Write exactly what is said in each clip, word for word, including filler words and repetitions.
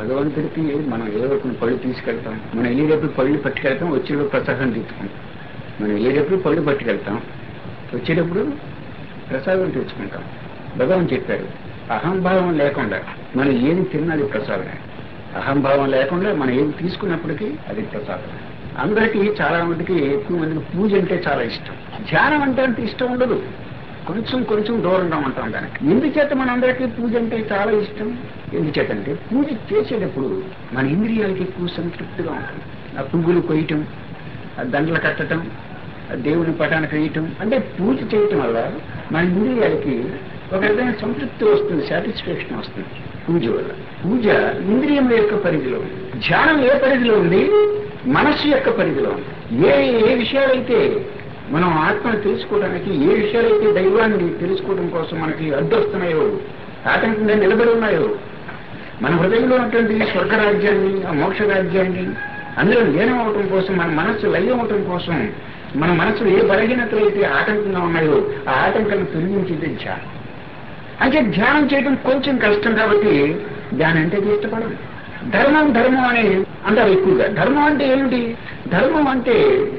భగవంతుడికి మనం ఏదో కొన్ని పళ్ళు తీసుకెళ్తాం, మనం వెళ్ళేటప్పుడు పళ్ళు పట్టుకెళ్తాం, వచ్చేటప్పుడు ప్రసాదం తెచ్చుకుంటాం. మనం వెళ్ళేటప్పుడు పళ్ళు పట్టుకెళ్తాం, వచ్చేటప్పుడు ప్రసాదం తెచ్చుకుంటాం. భగవాన్ చెప్పారు, అహంభావం లేకుండా మనం ఏది తిన్నది ప్రసాదమే. అహంభావం లేకుండా మనం ఏది తీసుకున్నప్పటికీ అది ప్రసాదం. అందరికీ చాలా మందికి ఎక్కువ మందికి పూజ అంటే చాలా ఇష్టం, ధ్యానం అంటే అంత ఇష్టం ఉండదు, కొంచెం కొంచెం దూరంగా ఉంటాం. దానికి ఎందుచేత మనందరికీ పూజ అంటే చాలా ఇష్టం? ఎందుచేతంటే పూజ చేసేటప్పుడు మన ఇంద్రియాలకి ఎక్కువ సంతృప్తిగా ఉంటుంది. ఆ పువ్వులు కొయ్యటం, ఆ దండలు కట్టడం, ఆ దేవుని పటానికి వేయటం, అంటే పూజ చేయటం వల్ల మన ఇంద్రియాలకి ఒక విధమైన సంతృప్తి వస్తుంది, సాటిస్ఫాక్షన్ వస్తుంది పూజ వల్ల. పూజ ఇంద్రియముల యొక్క పరిధిలో ఉంది, ధ్యానం ఏ పరిధిలో ఉంది? మనస్సు యొక్క పరిధిలో ఉంది. ఏ ఏ విషయాలైతే మనం ఆత్మను తెలుసుకోవడానికి, ఏ విషయాలైతే దైవాన్ని తెలుసుకోవడం కోసం మనకి అడ్డొస్తున్నాయో, ఆటంకంగా నిలబడి ఉన్నాయో, మన హృదయంలో ఉన్నటువంటి స్వర్గరాజ్యాన్ని, ఆ మోక్ష రాజ్యాన్ని అందులో లీనం అవటం కోసం, మన మనస్సు లయం అవటం కోసం, మన మనసులో ఏ బలహీనతలు అయితే ఆటంకంగా ఉన్నాయో ఆ ఆటంకాలను తొలగించేది ధ్యానం. అంటే ధ్యానం చేయడం కొంచెం కష్టం కాబట్టి ధ్యానం అంటే ఇష్టపడదు. ధర్మం ధర్మం అని అంటారు ఎక్కువగా. ధర్మం అంటే ఏమిటి? ధర్మం అంటే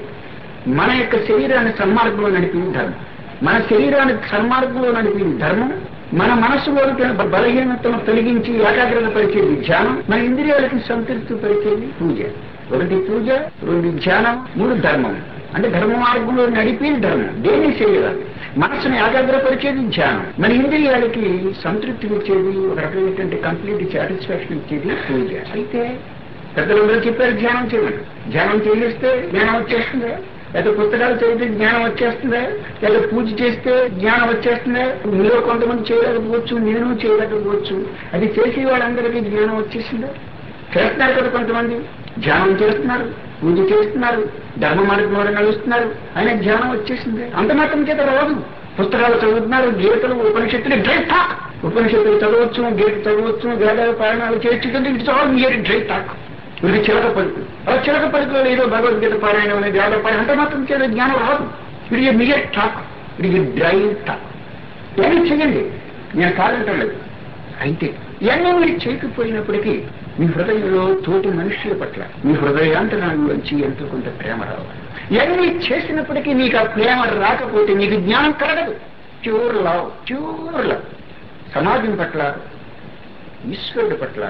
మన యొక్క శరీరాన్ని సన్మార్గంలో నడిపింది ధర్మం. మన శరీరాన్ని సన్మార్గంలో నడిపింది ధర్మం. మన మనస్సులో బలహీనతను తొలగించి ఏకాగ్రత పరిచేది ధ్యానం. మన ఇంద్రియాలకి సంతృప్తి పరిచేది పూజ. ఒకటి పూజ, రెండు ధ్యానం, మూడు ధర్మం. అంటే ధర్మ మార్గంలో నడిపేది ధర్మం. దేని శరీరాన్ని, మనస్సును ఏకాగ్రపరిచేది ధ్యానం. మన ఇంద్రియాలకి సంతృప్తి ఇచ్చేది, ఒక రకమైనటువంటి కంప్లీట్ సాటిస్ఫాక్షన్ ఇచ్చేది పూజ. అయితే పెద్దలందరూ చెప్పారు ధ్యానం చేయమని. ధ్యానం చేస్తే జ్ఞానం వచ్చేస్తుందా? లేదా పుస్తకాలు చదివితే జ్ఞానం వచ్చేస్తుందా? లేదా పూజ చేస్తే జ్ఞానం వచ్చేస్తుందా? మీలో కొంతమంది చేయలేకపోవచ్చు, నేను చేయలేకపోవచ్చు. అది చేసే వాళ్ళందరికీ జ్ఞానం వచ్చేసిందా? చేస్తున్నారు కదా కొంతమంది, ధ్యానం చేస్తున్నారు, పూజ చేస్తున్నారు, ధర్మ మార్గంలో నడుస్తున్నారు, ఆయన ధ్యానం వచ్చేసింది. అంత మాత్రం చేత రాదు. పుస్తకాలు చదువుతున్నారు, గీతలు, ఉపనిషత్తులు, డ్రై టాక్. ఉపనిషత్తులు చదవచ్చు, గీత చదవచ్చు, వేదాల పారాయణాలు చేయొచ్చు, it's all mere dry talk. ఇది చిలక పలుకు. అలా చిలక పలుకులో ఏదో భగవద్గీత పారాయణం అనేది వేద పారాయణ అంత మాత్రం చేత జ్ఞానం రాదు. ఇది మియర్ టాక్, ఇది డ్రై టాక్. ఏమీ చెయ్యండి, నేను కాదంటం లేదు. అయితే ఇవన్నీ మీరు చేయకపోయినప్పటికీ మీ హృదయంలో తోటి మనుష్యుల పట్ల మీ హృదయాంతరాల్లోంచి ఎంతో కొంత ప్రేమ రావాలి. ఇవన్నీ చేసినప్పటికీ మీకు ఆ ప్రేమ రాకపోతే మీకు జ్ఞానం కలగదు. ప్యూర్ లవ్, ప్యూర్ లవ్ సమాజం పట్ల, ఈశ్వరుడి పట్ల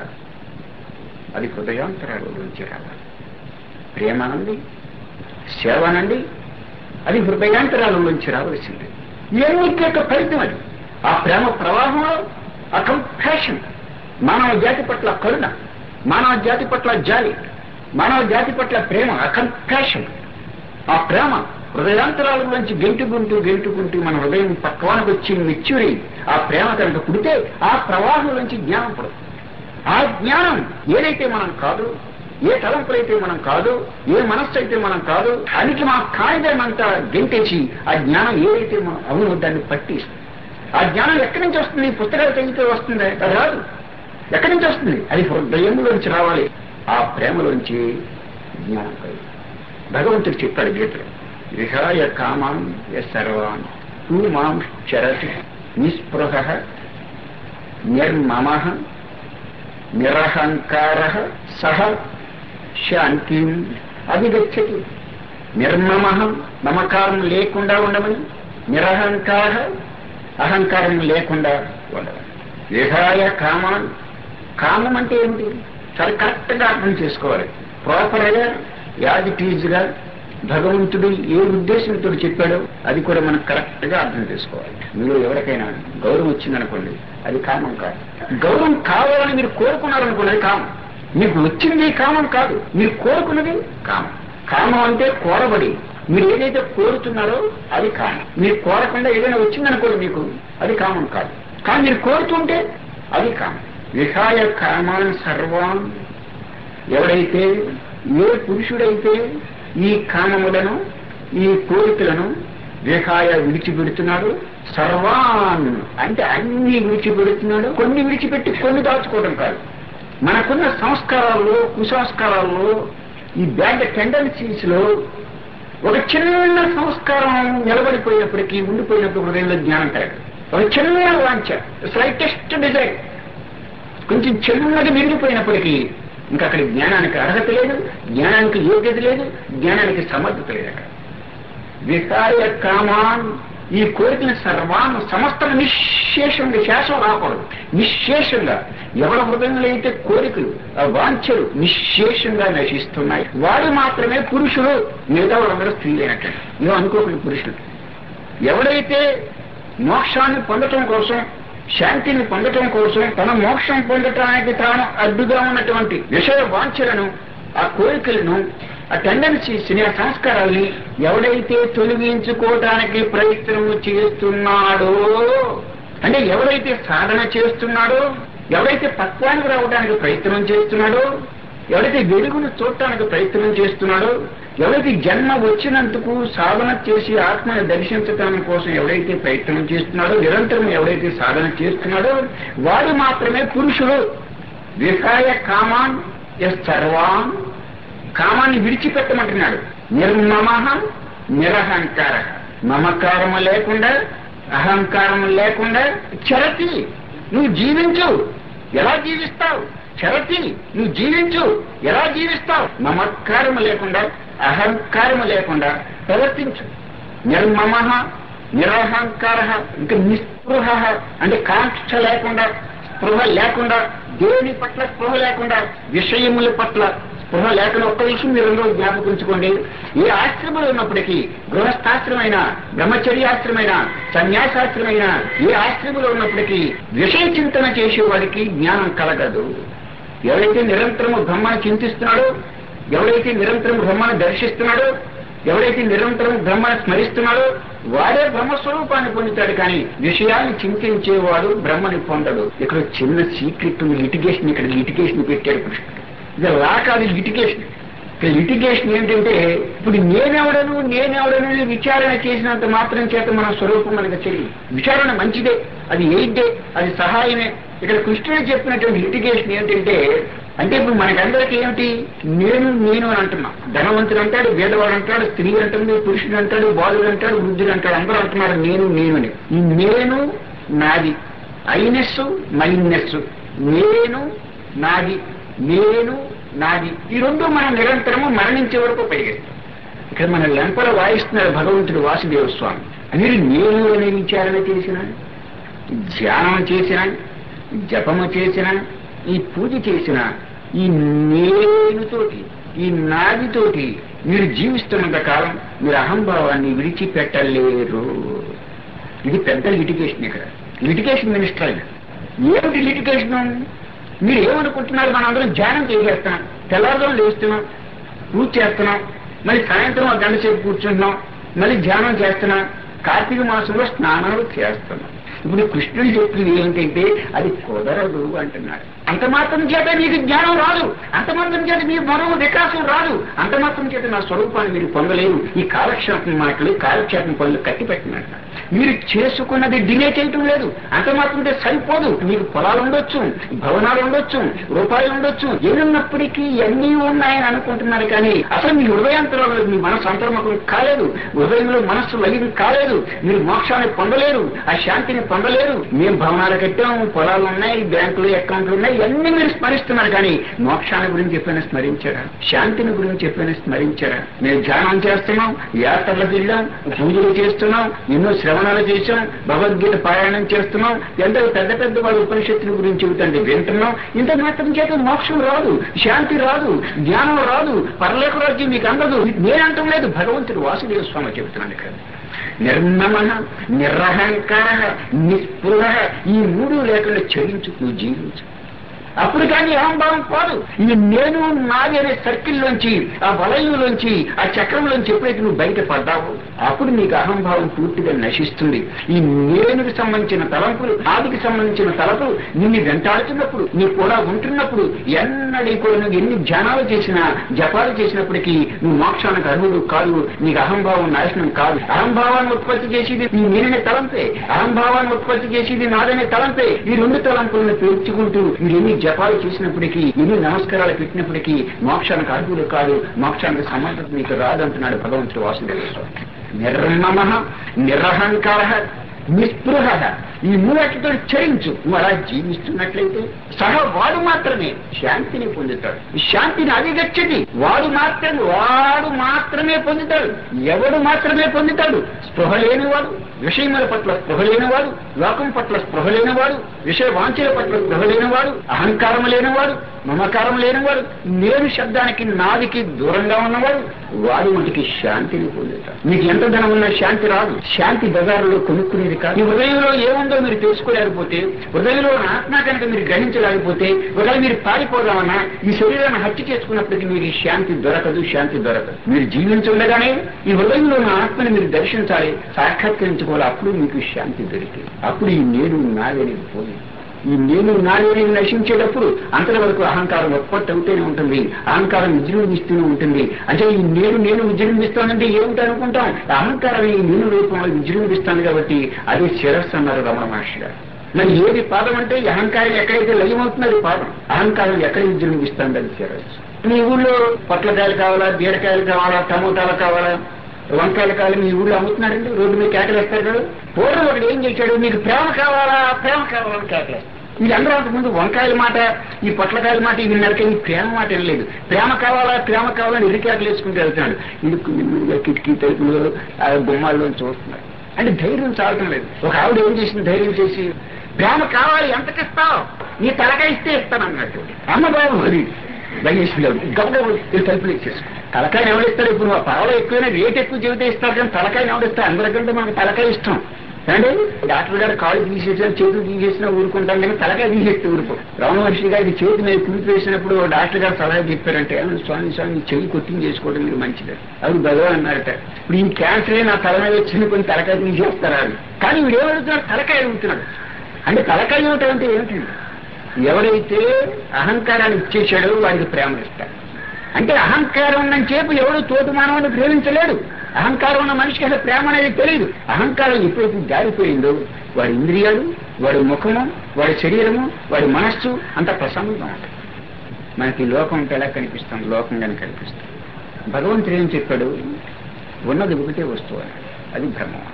అది హృదయాంతరాల్లోంచి రావాలి. ప్రేమ అనండి, సేవ అనండి, అది హృదయాంతరాల్లోంచి రావలసింది. ఇవన్నీ యొక్క ఫలితం అది. ఆ ప్రేమ ప్రవాహంలో ఆ కంపాషన్, మానవ జాతి పట్ల కరుణ, మానవ జాతి పట్ల జాలి, మానవ జాతి పట్ల ప్రేమ, ఆ కంపాషన్, ఆ ప్రేమ హృదయాంతరాలలోంచి గెంటుకుంటూ గెంటుకుంటూ మన హృదయం పక్వానికి వచ్చి మెచ్యూరి ఆ ప్రేమ కనుక పుడితే ఆ ప్రవాహం నుంచి జ్ఞానం పడుతుంది. ఆ జ్ఞానం ఏదైతే మనం కాదు, ఏ తలంపులైతే మనం కాదు, ఏ మనస్సు అయితే మనం కాదు, అనికి మా కాయిదాన్నంతా గెంటేసి ఆ జ్ఞానం ఏదైతే మనం అవునో దాన్ని పట్టిస్తుంది. ఆ జ్ఞానం ఎక్కడి నుంచి వస్తుంది? పుస్తకాలు చదివితే వస్తుంది రాదు. ఎక్కడి నుంచి వస్తుంది? అది హృదయంలోంచి రావాలి. ఆ ప్రేమలోంచి జ్ఞానం కలిగి భగవంతుడు చెప్పాడు గీతలో, విహాయ కామాన్ సర్వాన్ తూ మాం చరతి నిస్పృహ నిర్మమ నిరహంకార సహ శాంతిం అభిగచ్చతి. నిర్మమ, మమకారం లేకుండా ఉండమని, నిరహంకార, అహంకారం లేకుండా ఉండమని. విహాయ కామాన్, కామం అంటే ఏమిటి? చాలా కరెక్ట్గా అర్థం చేసుకోవాలి. ప్రాపర్గా యాజ్ ఇట్ ఈజ్గా భగవంతుడు ఏ ఉద్దేశంతో చెప్పాడో అది కూడా మనం కరెక్ట్గా అర్థం చేసుకోవాలి. మీరు ఎవరికైనా గౌరవం వచ్చిందనుకోండి, అది కామం కాదు. గౌరవం కావాలని మీరు కోరుకున్నారనుకోండి, అది కామం. మీకు వచ్చింది కామం కాదు, మీరు కోరుకున్నది కామం. కామం అంటే కోరబడి, మీరు ఏదైతే కోరుతున్నారో అది కామం. మీరు కోరకుండా ఏదైనా వచ్చిందనుకోండి మీకు, అది కామం కాదు. కానీ మీరు కోరుతుంటే అది కామం. విహాయ కామాన్ సర్వాన్, ఎవడైతే, ఏ పురుషుడైతే ఈ కామములను, ఈ కోరికలను విహాయ విడిచిపెడుతున్నాడు, సర్వాన్ అంటే అన్ని విడిచిపెడుతున్నాడు. కొన్ని విడిచిపెట్టి కొన్ని దాచుకోవడం కాదు. మనకున్న సంస్కారాల్లో, కుసంస్కారాల్లో, ఈ బ్యాడ్ టెండెన్సీస్ లో ఒక చిన్న సంస్కారం నిలబడిపోయినప్పటికీ, ఉండిపోయినప్పుడు హృదయంలో జ్ఞానం కలగదు. ఒక చిన్న వాంఛ, స్లైటెస్ట్ డిజైర్, కొంచెం చిన్నగా మిగిలిపోయినప్పటికీ ఇంకా అక్కడ జ్ఞానానికి అర్హత లేదు, జ్ఞానానికి యోగ్యత లేదు, జ్ఞానానికి సమర్థత లేదు. అక్కడ వికాయ కామాన్, ఈ కోరికల సర్వాన్ని సమస్త నిశ్శేషంగా, శేషం రాకూడదు, నిశ్శేషంగా ఎవరి హృదయంలో అయితే కోరికలు ఆ వాంఛలు నిశ్శేషంగా నశిస్తున్నాయి వాడు మాత్రమే పురుషుడు. మిగతా వాళ్ళందరూ స్త్రీలైనట్టు ఏమో అనుకోకుండా పురుషుడు. ఎవడైతే మోక్షాన్ని పొందటం కోసం, శాంతిని పొందటం కోసం, తన మోక్షం పొందటానికి తాను అడ్డుగా ఉన్నటువంటి విషయ వాంఛలను, ఆ కోరికలను, ఆ టెండెన్సీస్ ని, ఆ సంస్కారాల్ని ఎవడైతే తొలగించుకోవటానికి ప్రయత్నం చేస్తున్నాడో, అంటే ఎవరైతే సాధన చేస్తున్నాడో, ఎవరైతే తత్వానికి రావడానికి ప్రయత్నం చేస్తున్నాడో, ఎవరైతే వెలుగును చూడటానికి ప్రయత్నం చేస్తున్నాడో, ఎవరైతే జన్మ వచ్చినందుకు సాధన చేసి ఆత్మను దర్శించటం కోసం ఎవరైతే ప్రయత్నం చేస్తున్నాడో, నిరంతరం ఎవరైతే సాధన చేస్తున్నాడో వాడు మాత్రమే పురుషుడు. విహాయ కామాన్ ఎస్ సర్వాన్, కామాన్ని విడిచిపెట్టమంటున్నాడు. నిర్మమ నిరహంకార, మమకారము లేకుండా, అహంకారము లేకుండా చరతి, నువ్వు జీవించు. ఎలా జీవిస్తావు? చరతి, నువ్వు జీవించు. ఎలా జీవిస్తావు? మమకారము లేకుండా, అహంకారము లేకుండా ప్రవర్తించు. నిర్మమ నిరహంకార, ఇంకా నిస్పృహ అంటే కాంక్ష లేకుండా, స్పృహ లేకుండా, దేని పట్ల స్పృహ లేకుండా, విషయముల పట్ల స్పృహ లేకుండా. ఒక్క విషయం మీరు అందరూ జ్ఞాపకించుకోండి. ఏ ఆశ్రమంలో ఉన్నప్పటికీ, గృహస్థాశ్రమైన, బ్రహ్మచర్యాశ్రమైన, సన్యాసాశ్రమైన, ఏ ఆశ్రమంలో ఉన్నప్పటికీ విషయ చింతన చేసేవాడికి జ్ఞానం కలగదు. ఎవరైతే నిరంతరము బ్రహ్మను చింతిస్తున్నాడో, ఎవరైతే నిరంతరం బ్రహ్మను దర్శిస్తున్నాడో, ఎవరైతే నిరంతరం బ్రహ్మను స్మరిస్తున్నాడో వాడే బ్రహ్మస్వరూపాన్ని పొందుతాడు. కానీ విషయాన్ని చింతించేవాడు బ్రహ్మని పొందడు. ఇక్కడ చిన్న సీక్రెట్ లిటిగేషన్, ఇక్కడ లిటిగేషన్ పెట్టాడు కృష్ణుడు. ఇది లా కాదు, లిటిగేషన్. ఇక్కడ లిటిగేషన్ ఏంటంటే, ఇప్పుడు నేనెవడను నేనెవడను విచారణ చేసినంత మాత్రం చేత మన స్వరూపం మనకు తెలియదు. విచారణ మంచిదే, అది ఎయిడ్డే, అది సహాయమే. ఇక్కడ కృష్ణుడు చెప్పినటువంటి లిటిగేషన్ ఏంటంటే, అంటే ఇప్పుడు మనకందరికీ ఏమిటి, నేను నేను అని అంటున్నాం. ధనవంతుడు అంటాడు, వేదవాడు అంటాడు, స్త్రీ అంటుంది, పురుషుడు అంటాడు, బాలుడు అంటాడు, వృద్ధుడు అంటాడు, అందరూ అంటున్నారు నేను నేను అని. ఈ నేను నాది, ఐనెస్ మైనెస్, నేను నాది, నేను నాది, ఈ రెండు మనం నిరంతరము మరణించే వరకు పరిగెత్తాం. ఇక్కడ మన లెంపల వాయిస్తున్నాడు భగవంతుడు వాసుదేవ స్వామి. మీరు నేను అనే విచారణ చేసిన, ధ్యానం చేసిన, జపము చేసిన, ఈ పూజ చేసిన, ఈ నేనుతోటి, ఈ నాదితోటి మీరు జీవిస్తున్నంత కాలం మీరు అహంభావాన్ని విడిచిపెట్టలేరు. ఇది పెద్ద లిటిగేషన్. ఇక్కడ లిటిగేషన్ మినిస్టర్ అయిన ఏమిటి లిటిగేషన్? మీరు ఏమనుకుంటున్నారు? మనం అందరం ధ్యానం చేసేస్తున్నాం, తెల్లవారుజామున లేస్తున్నాం, పూజ చేస్తున్నాం, మళ్ళీ సాయంత్రం ఒక గంట సేపు కూర్చుంటున్నాం, మళ్ళీ ధ్యానం చేస్తున్నాం, కార్తీక మాసంలో స్నానాలు చేస్తున్నాం. ఇప్పుడు కృష్ణుడు చెప్పింది ఏంటంటే అది కుదరదు అంటున్నాడు. అంత మాత్రం చేత మీకు జ్ఞానం రాదు, అంత మాత్రం చేత మీ మరో వికాసం రాదు, అంత మాత్రం చేత నా స్వరూపాన్ని మీరు పొందలేరు. ఈ కాలక్షేపం మాటలు, కాలక్షేపం పనులు కట్టిపెట్టినట్టు మీరు చేసుకున్నది డిలే చేయటం లేదు. అంత మాత్రం సరిపోదు. మీకు పొలాలు ఉండొచ్చు, భవనాలు ఉండొచ్చు, రూపాయలు ఉండొచ్చు, ఏమున్నప్పటికీ ఎన్ని ఉన్నాయని అనుకుంటున్నారు. కానీ అసలు మీ హృదయాంతరంలో మీ మనసు అంతర్ముఖం కాలేదు, హృదయంలో మనస్సు లయం కాలేదు. మీరు మోక్షాన్ని పొందలేరు, ఆ శాంతిని పొందలేరు. మేము భవనాలు కట్టాము, పొలాలు ఉన్నాయి, బ్యాంకులు అకౌంట్లు ఉన్నాయి, ఇవన్నీ మీరు స్మరిస్తున్నారు. కానీ మోక్షాన్ని గురించి ఎప్పుడైనా స్మరించారా? శాంతిని గురించి ఎప్పుడైనా స్మరించారా? మేము ధ్యానం చేస్తున్నాం, యాత్రలకు వెళ్ళాం, పూజలు చేస్తున్నాం, ఎన్నో శ్రవణాలు చేశాం, భగవద్గీత పారాయణం చేస్తున్నాం, ఎంతో పెద్ద పెద్ద వాళ్ళ ఉపనిషత్తుల గురించి చెబుతుంటే వింటున్నాం. ఇంత మాత్రం చేత మోక్షం రాదు, శాంతి రాదు, జ్ఞానం రాదు, పరలోక రాజ్యం మీకు అందదు. నేనంటం లేదు, భగవంతుడు వాసుదేవ స్వామి చెబుతున్నాను ఇక్కడ. నిర్మమ నిరహంకార నిస్పృహ, ఈ మూడు లేకుండా చరించు, నువ్వు జీవించు. అప్పుడు కానీ అహంభావం పోదు. ఈ నేను నాది అనే సర్కిల్లోంచి, ఆ వలయంలోంచి, ఆ చక్రంలోంచి ఎప్పుడైతే నువ్వు బయటపడ్డావో అప్పుడు నీకు అహంభావం పూర్తిగా నశిస్తుంది. ఈ నేనుకి సంబంధించిన తలంపులు, నాదికి సంబంధించిన తలపులు నిన్ను వెంటాడుతున్నప్పుడు, నీ కూడా ఉంటున్నప్పుడు, ఎన్నడీ కూడా నువ్వు ఎన్ని ధ్యానాలు చేసినా, జపాలు చేసినప్పటికీ నువ్వు మోక్షానికి అర్హుడు కాదు. నీకు అహంభావం నాశనం కాదు. అహంభావాన్ని ఉత్పత్తి చేసేది ఈ నేననే తలంపే, అహంభావాన్ని ఉత్పత్తి చేసేది నాదనే తలంపే. ఈ రెండు తలంపులను పెంచుకుంటూ మీరు ఎన్ని జపాలు చేసినప్పటికీ, ఎన్ని నమస్కారాలు పెట్టినప్పటికీ మోక్షానికి అర్హులు కాదు, మోక్షానికి సమర్థత మీకు రాదంటున్నాడు భగవంతుడు వాసుదేవ స్వామి. నిర్మమ నిరహంకార నిస్పృహ, ఈ మూలటితో చరించు. నువ్వు అలా జీవిస్తున్నట్లయితే సహా వాడు మాత్రమే శాంతిని పొందుతాడు. ఈ శాంతిని అధిగచ్చతి వాడు మాత్రమే వాడు మాత్రమే పొందుతాడు. ఎవడు మాత్రమే పొందుతాడు? స్పృహ లేనివాడు, విషయముల పట్ల స్పృహ లేనివాడు, లోకం పట్ల స్పృహ లేనివాడు, విషయ వాంఛల పట్ల స్పృహ లేనివాడు, అహంకారం లేనివాడు, మమకారం లేనివాడు, నేను శబ్దానికి నాదికి దూరంగా ఉన్నవాడు, వాడు వంటికి శాంతిని పొందుతాడు. మీకు ఎంత ధనం ఉన్నా శాంతి రాదు. శాంతి బజారులో కొనుక్కునేది కాదు. ఈ హృదయంలో ఏముందో మీరు తెలుసుకోలేకపోతే, హృదయంలో ఆత్మ కనుక మీరు గ్రహించలేకపోతే, ఒకవేళ మీరు పారిపోదామన్నా ఈ శరీరాన్ని హత్య చేసుకున్నప్పటికీ మీకు ఈ శాంతి దొరకదు. శాంతి దొరకదు. మీరు జీవించుండగానే ఈ హృదయంలో ఉన్న ఆత్మని మీరు దర్శించాలి, సాక్షాత్కరించుకోవాలి. అప్పుడు మీకు శాంతి దొరికింది. అప్పుడు ఈ నేను నాదని పోయి ఈ నేను నాని నశించేటప్పుడు అంతటి వరకు అహంకారం ఉత్పత్తి అవుతూనే ఉంటుంది. అహంకారం విజృంభిస్తూనే ఉంటుంది. అంటే ఈ నేను నేను విజృంభిస్తానంటే ఏమిటి అనుకుంటాం? అహంకారం ఈ నేను రూపంలో విజృంభిస్తాను కాబట్టి అదే శిరస్సు అన్నారు రమణ మహర్షి గారు. మరి ఏది పాదం అంటే ఈ అహంకారం ఎక్కడైతే లయమవుతున్నది పాదం, అహంకారం ఎక్కడ విజృంభిస్తుంది అది శిరస్సు. మీ ఊళ్ళో పొట్లకాయలు కావాలా, బీరకాయలు కావాలా, టమోటాలు కావాలా, వంకాయలు కావాలి, మీ ఊళ్ళో అమ్ముతున్నారండి, రోడ్డు మీద కేకలేస్తారు కదా. పూర్వం ఒకటి ఏం చేశాడు, మీకు ప్రేమ కావాలా ప్రేమ కావాలని కేకలేస్తారు. వీళ్ళందరూ అంతకుముందు వంకాయల మాట, ఈ పొట్లకాయల మాట ఇది నరకే, ఈ ప్రేమ మాట వెళ్ళలేదు. ప్రేమ కావాలా ప్రేమ కావాలని ఇరికేకలు వేసుకుంటూ వెళ్తున్నాడు. ఇడుకు నిమ్మగా కిటికీ తలుపులు ఆ బొమ్మాల్లో చూస్తున్నాడు. అంటే ధైర్యం చాలటం లేదు. ఒక ఆవిడ ఏం చేసింది, ధైర్యం చేసి ప్రేమ కావాలి ఎంతకిస్తావు, నీ తలకాయ ఇస్తే ఇస్తాను అన్నట్టు. అమ్మ బాబు అది దయచేసి గబగబ తలుపులు ఇచ్చేసుకో. తలకాయని ఎవరిస్తాడు? ఇప్పుడు నువ్వు పావలో ఎక్కువైనా రేట్ ఎక్కువ చెబితే ఇస్తారు, కానీ తలకాయని ఎవరిస్తారు? అందరికంటే మనకు తలకాయ ఇష్టం. అంటే డాక్టర్ గారు కాళ్ళు తీసేసినా చేతులు తీసేసినా ఊరుకుంటాం, కానీ తలకాయ తీసేస్తే ఊరుకో. రమణ మహర్షి గారికి చేతి మీద కులిపి వేసినప్పుడు డాక్టర్ గారు సలహా చెప్పారంటే, స్వామి స్వామి చెయ్యి కొట్టింగ్ చేసుకోవడం మీరు మంచిది అది భగవాన్ అన్నారట. ఇప్పుడు ఈ క్యాన్సరే నా తల మీద వచ్చిన కొన్ని తలకాయ తీసేస్తారా అని. కానీ వీడు ఏమడుగుతున్నాడు? తలకాయ అడుగుతున్నాడు. అంటే తలకాయ ఏమిటంటే ఏమిటి? ఎవరైతే అహంకారాన్ని ఇచ్చేసాడో వాడికి ప్రేమ ఇస్తాడు. అంటే అహంకారం ఉన్నని చేపు ఎవడు తోటి మానవుని ప్రేమించలేడు. అహంకారం ఉన్న మనిషికి అసలు ప్రేమ అనేది తెలియదు. అహంకారం ఎప్పుడైతే జారిపోయిందో వాడి ఇంద్రియాలు, వాడి ముఖము, వాడి శరీరము, వాడి మనస్సు అంత ప్రసన్నంగా ఉంటుంది. మనకి లోకం అంటే ఎలా కనిపిస్తాం? లోకంగానే కనిపిస్తాం. భగవంతుడు ఏం చెప్పాడు? ఉన్నది ఒకటే వస్తువు అని, అది బ్రహ్మం.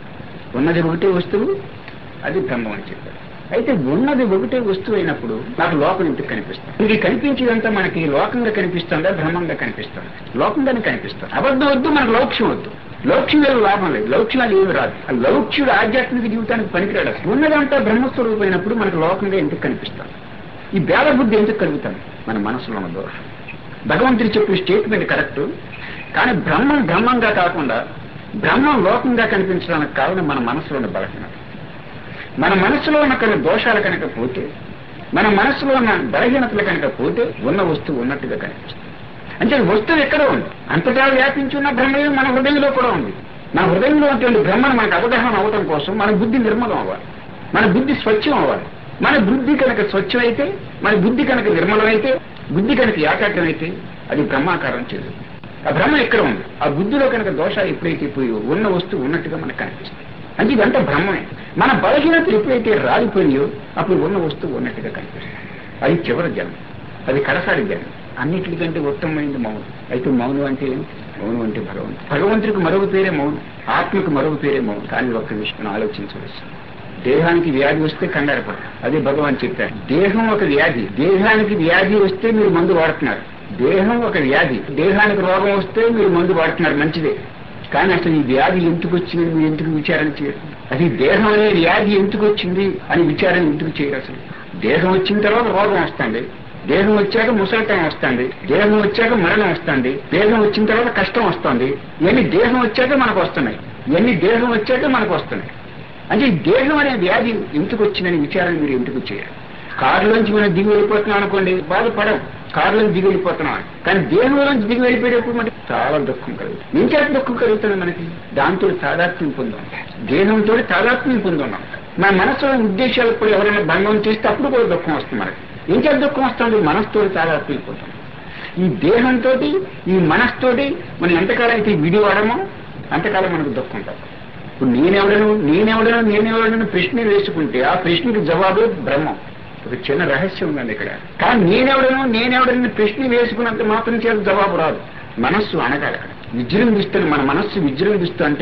ఉన్నది ఒకటే వస్తువు, అది బ్రహ్మం అని చెప్పాడు. అయితే ఉన్నది ఒకటే వస్తువు అయినప్పుడు నాకు లోకం ఎందుకు కనిపిస్తుంది? ఇది కనిపించేదంతా మనకి లోకంగా కనిపిస్తుందా, బ్రహ్మంగా కనిపిస్తుంది? లోకంగానే కనిపిస్తుంది. అబద్ధం వద్దు, మనకు లౌక్ష్యం వద్దు. లౌక్ష్యం లేదు, లాభం లేదు. లౌక్ష్యాలు ఏమి రాదు. ఆ లౌక్ష్యుడు ఆధ్యాత్మిక జీవితానికి పనికిరాడు. ఉన్నదంతా బ్రహ్మస్వరూపమైనప్పుడు మనకు లోకంగా ఎందుకు కనిపిస్తుంది? ఈ భేద బుద్ధి ఎందుకు కలుగుతుంది? మన మనసులో ఉన్న దోషం. భగవంతుడు చెప్పిన స్టేట్మెంట్ కరెక్ట్, కానీ బ్రహ్మం బ్రహ్మంగా కాకుండా బ్రహ్మం లోకంగా కనిపించడానికి కారణం మన మనసులో ఉన్న బలహీనత. మన మనసులో ఉన్న కొన్ని దోషాలు కనుక పోతే, మన మనసులో ఉన్న బలహీనతలు కనుక పోతే ఉన్న వస్తువు ఉన్నట్టుగా కనిపిస్తుంది. అంటే వస్తువు ఎక్కడో ఉంది, అంతటా వ్యాపించి ఉన్న బ్రహ్మయం మన హృదయంలో కూడా ఉంది. మన హృదయంలో ఉన్నటువంటి బ్రహ్మను మనకు అవగాహన అవ్వడం కోసం మన బుద్ధి నిర్మలం అవ్వాలి, మన బుద్ధి స్వచ్ఛం అవ్వాలి. మన బుద్ధి కనుక స్వచ్ఛమైతే, మన బుద్ధి కనుక నిర్మలమైతే, బుద్ధి కనుక ఏకాగ్రమైతే అది బ్రహ్మాకారం చేయదు. ఆ బ్రహ్మ ఎక్కడ ఉంది? ఆ బుద్ధిలో కనుక దోషాలు ఎప్పుడైతే పోయో ఉన్న వస్తువు ఉన్నట్టుగా మనకు కనిపిస్తుంది. అంటే ఇదంతా బ్రహ్మమే. మన బలహీనతలు ఎప్పుడైతే రాలిపోయో అప్పుడు ఉన్న వస్తువు ఉన్నట్టుగా కనిపిస్తుంది. అది చివరి జన్మ, అది కడసారి జన్మ. అన్నిటికంటే ఉత్తమమైనది మౌనం. అయితే మౌనం అంటే మౌనం అంటే భగవంతుడు. భగవంతుడికి మరొక పేరే మౌనం, ఆత్మకు మరొక పేరే మౌనం. కానీ ఒక్క విషయం ఆలోచించవచ్చు. దేహానికి వ్యాధి వస్తే కంగారు పడదు, అదే భగవాన్ చెప్పారు. దేహం ఒక వ్యాధి, దేహానికి వ్యాధి వస్తే మీరు మందు వాడుతున్నారు. దేహం ఒక వ్యాధి, దేహానికి రోగం వస్తే మీరు మందు వాడుతున్నారు, మంచిదే. కానీ అసలు ఈ వ్యాధి ఎందుకు వచ్చింది మీరు ఎందుకు విచారణ చేయరు? అది దేహం అనే వ్యాధి ఎందుకు వచ్చింది అని విచారణ ఎందుకు చేయరు? అసలు దేహం వచ్చిన తర్వాత రోగం వస్తుంది, దేహం వచ్చాక ముసలితనం వస్తుంది, దేహం వచ్చాక మరణం వస్తుంది, దేహం వచ్చిన తర్వాత కష్టం వస్తుంది. ఇవన్నీ దేహం వచ్చాక మనకు వస్తున్నాయి, ఇవన్నీ దేహం వచ్చాక మనకు వస్తున్నాయి. అంటే ఈ దేహం అనే వ్యాధి ఎందుకు వచ్చిందని విచారణ మీరు ఎందుకు చేయరు? కారులోంచి మనం దిగి వెళ్ళిపోతున్నాం అనుకోండి, బాధపడం, కారులోంచి దిగి వెళ్ళిపోతున్నాం. కానీ దేహంలోంచి దిగి వెళ్ళిపోయేటప్పుడు మనకి చాలా దుఃఖం కలుగుతుంది. ఏం చేత దుఃఖం కలుగుతుంది? మనకి దాంతో తాదాత్మ్యం పొందాం, దేహంతో తాదాత్మ్యం పొందున్నాం. మన మనసులో ఉద్దేశాలు కూడా ఎవరైనా భంగం చేస్తే అప్పుడు కూడా దుఃఖం వస్తుంది. మనకి ఏం చేత దుఃఖం వస్తుంది? మనసుతో తాదాత్మ్యం పొందాం. ఈ దేహంతో ఈ మనసుతోటి మనం ఎంతకాలం అయితే విడివాడమో అంతకాలం మనకు దుఃఖం కాదు. ఇప్పుడు నేనెవడను నేనెవడను నేనెవడను ప్రశ్న వేసుకుంటే ఆ ప్రశ్నకి జవాబు బ్రహ్మం. ఒక చిన్న రహస్యం ఉందండి ఇక్కడ. కానీ నేనెవడను నేనెవడని ప్రశ్న వేసుకున్నంత మాత్రం చేత జవాబు రాదు. మనస్సు అనగాలి. అక్కడ విజృంభిస్తుంది, మన మనస్సు విజృంభిస్తూ అంటే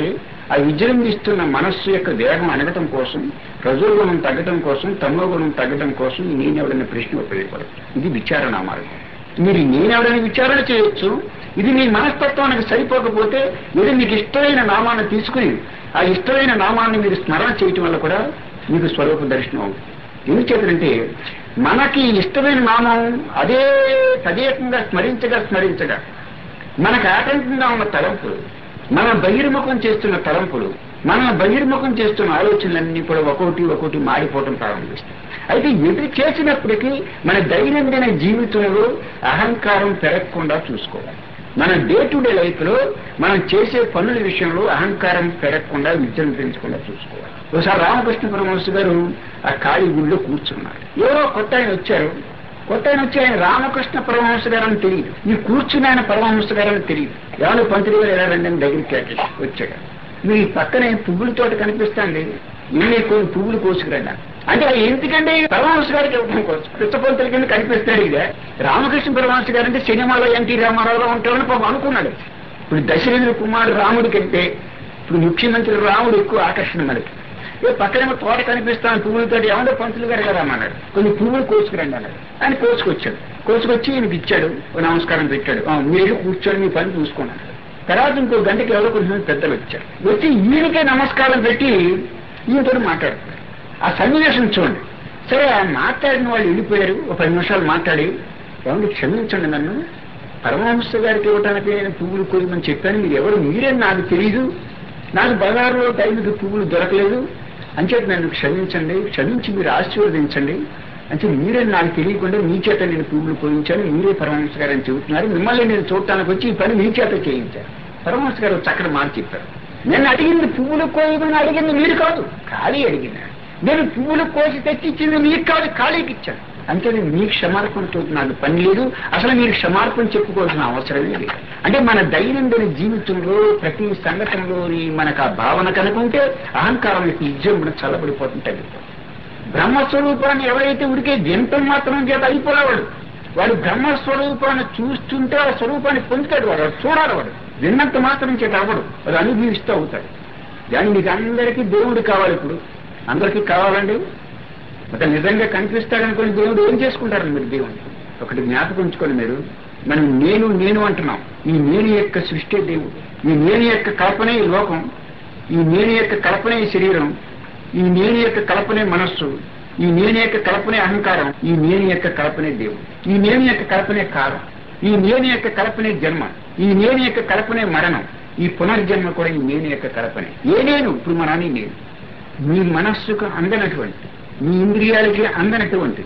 ఆ విజృంభిస్తున్న మనస్సు యొక్క వేగం అడగటం కోసం, రజోగుణం తగ్గటం కోసం, తమోగుణం తగ్గటం కోసం ఈ నేనెవడనే ప్రశ్న ఉపయోగపడదు. ఇది విచారణ మార్గం. మీరు నేనెవడని విచారణ చేయొచ్చు. ఇది మీ మనస్తత్వానికి సరిపోకపోతే ఇది మీకు ఇష్టమైన నామాన్ని తీసుకుని ఆ ఇష్టమైన నామాన్ని మీరు స్మరణ చేయటం వల్ల కూడా మీకు స్వరూప దర్శనం అవుతుంది. ఎందుచేతంటే మనకి ఇష్టమైన నామం అదే తదేకంగా స్మరించగా స్మరించగా మనకు ఆటంకంగా ఉన్న తలంపులు, మన బహిర్ముఖం చేస్తున్న తలంపులు, మన బహిర్ముఖం చేస్తున్న ఆలోచనలన్నీ కూడా ఒక్కొక్కటి ఒక్కొక్కటి మారిపోవటం ప్రారంభిస్తాయి. అయితే ఎదురు చేసినప్పటికీ మన దైనందిన జీవితంలో అహంకారం పెరగకుండా చూసుకోవాలి. మన డే టు డే లైఫ్ లో మనం చేసే పనుల విషయంలో అహంకారం పెరగకుండా విజృంభించకుండా చూసుకోవాలి. ఒకసారి రామకృష్ణ పరమహంస గారు ఆ ఖాళీ గుడిలో కూర్చున్నారు. ఎవరో కొత్త ఆయన వచ్చారు. కొత్త ఆయన వచ్చి ఆయన రామకృష్ణ పరమహంస గారు అని తెలియదు, ఈ కూర్చుని ఆయన పరమహంస గారు అని తెలియదు. ఎవరు పంతులు గారు ఎలా రండి అని దగ్గరికి వచ్చాడు. మీ పక్కనే పువ్వుల తోట కనిపిస్తుంది, ఇన్ని కొన్ని పువ్వులు కోసుకురండి అంటే ఎందుకంటే పరమహంస గారికి ఇవ్వడం కోసం పిచ్చపంతుల కింద కనిపిస్తాడు. ఇదే రామకృష్ణ పరమహంస గారు అంటే సినిమాలో ఎన్టీ రామారావులో ఉంటారని పాపం అనుకున్నాడు. ఇప్పుడు దశరథుల కుమారుడు రాముడి కంటే ఇప్పుడు ముఖ్యమంత్రి రాముడు ఎక్కువ ఆకర్షణ మనకి. ఏ పక్కనేమో తోట కనిపిస్తాను పువ్వులతో, ఏమంటే పంతులు గారు కదా అన్నాడు, కొన్ని పువ్వులు కోసుకురండి అన్నాడు. ఆయన కోసుకొచ్చాడు. కోసుకొచ్చి ఈయనకి ఇచ్చాడు, నమస్కారం పెట్టాడు. మీరు కూర్చొని మీ పని చూసుకున్నాడు. తర్వాత ఇంకో గంటకి ఎవరో కొంచెం పెద్దలు వచ్చారు. వచ్చి ఈయనకే నమస్కారం పెట్టి ఈయనతో మాట్లాడుతున్నారు. ఆ సన్నివేశం చూడండి. సరే ఆ మాట్లాడిన వాళ్ళు వెళ్ళిపోయారు. ఒక పది నిమిషాలు మాట్లాడి, ఏమంటే క్షమించండి, నన్ను పరమహంస గారికి ఇవ్వడానికి నేను పువ్వులు కోయమని చెప్పాను, మీరు ఎవరు మీరేం నాకు తెలియదు, నాకు బజారులో టైంకి పువ్వులు దొరకలేదు అంచేత నన్ను క్షమించండి, క్షమించి మీరు ఆశీర్వదించండి అంటే మీరే నాకు తెలియకుండా మీ చేత నేను పువ్వులు కోయించాను, మీరే పరమహంస గారు అని చెబుతున్నారు, మిమ్మల్ని నేను చూడటానికి వచ్చి ఈ పని మీ చేత చేయించాను. పరమహంస గారు చక్కటి మాట చెప్పారు. నేను అడిగింది పువ్వులు కోయమని అడిగింది మీరు కాదు, ఖాళీ అడిగినా. నేను పువ్వులు కోసి తెచ్చిచ్చింది మీకు కాదు, ఖాళీకి ఇచ్చాను. అంటే మీ క్షమార్పణతో నాకు పని లేదు, అసలు మీరు క్షమార్పణ చెప్పుకోవాల్సిన అవసరమే లేదు. అంటే మన దైనందిన జీవితంలో ప్రతి సంఘటనలోని మనకు ఆ భావన కనుకుంటే అహంకారం యొక్క విజృంభణ చల్లబడిపోతుంటాయి. బ్రహ్మస్వరూపాన్ని ఎవరైతే ఉడికే వింటం మాత్రం చేత అయిపోలేవాడు, వాడు బ్రహ్మస్వరూపాన్ని చూస్తుంటే ఆ స్వరూపాన్ని పొందుతాడు. వాడు వాడు చూడాలి, వాడు విన్నంత మాత్రం చేత అవ్వడు, వాడు అనుభవిస్తూ అవుతాడు. కానీ మీకు అందరికీ దేవుడు కావాలి. ఇప్పుడు అందరికీ కావాలండి. ఒక నిజంగా కనిపిస్తాడనుకుని దేవుడు ఏం చేసుకుంటారని మీరు దేవుడు ఒకటి జ్ఞాపకం ఉంచుకొని మీరు మనం నేను నేను అంటున్నాం. ఈ నేను యొక్క సృష్టి దేవుడు, ఈ నేను యొక్క కల్పనే ఈ లోకం, ఈ నేను యొక్క కల్పనే ఈ శరీరం, ఈ నేను యొక్క కల్పనే మనస్సు, ఈ నేను యొక్క కల్పనే అహంకారం, ఈ నేను యొక్క కల్పనే దేవుడు, ఈ నేను యొక్క కల్పనే కాలం, ఈ నేను యొక్క కల్పనే జన్మ, ఈ నేను యొక్క కల్పనే మరణం, ఈ పునర్జన్మ కూడా ఈ నేను యొక్క కల్పనే. ఏ నేను ఇప్పుడు మన అని నేను మీ మనస్సుకు అందనటువంటి, మీ ఇంద్రియాలకి అందనటువంటి,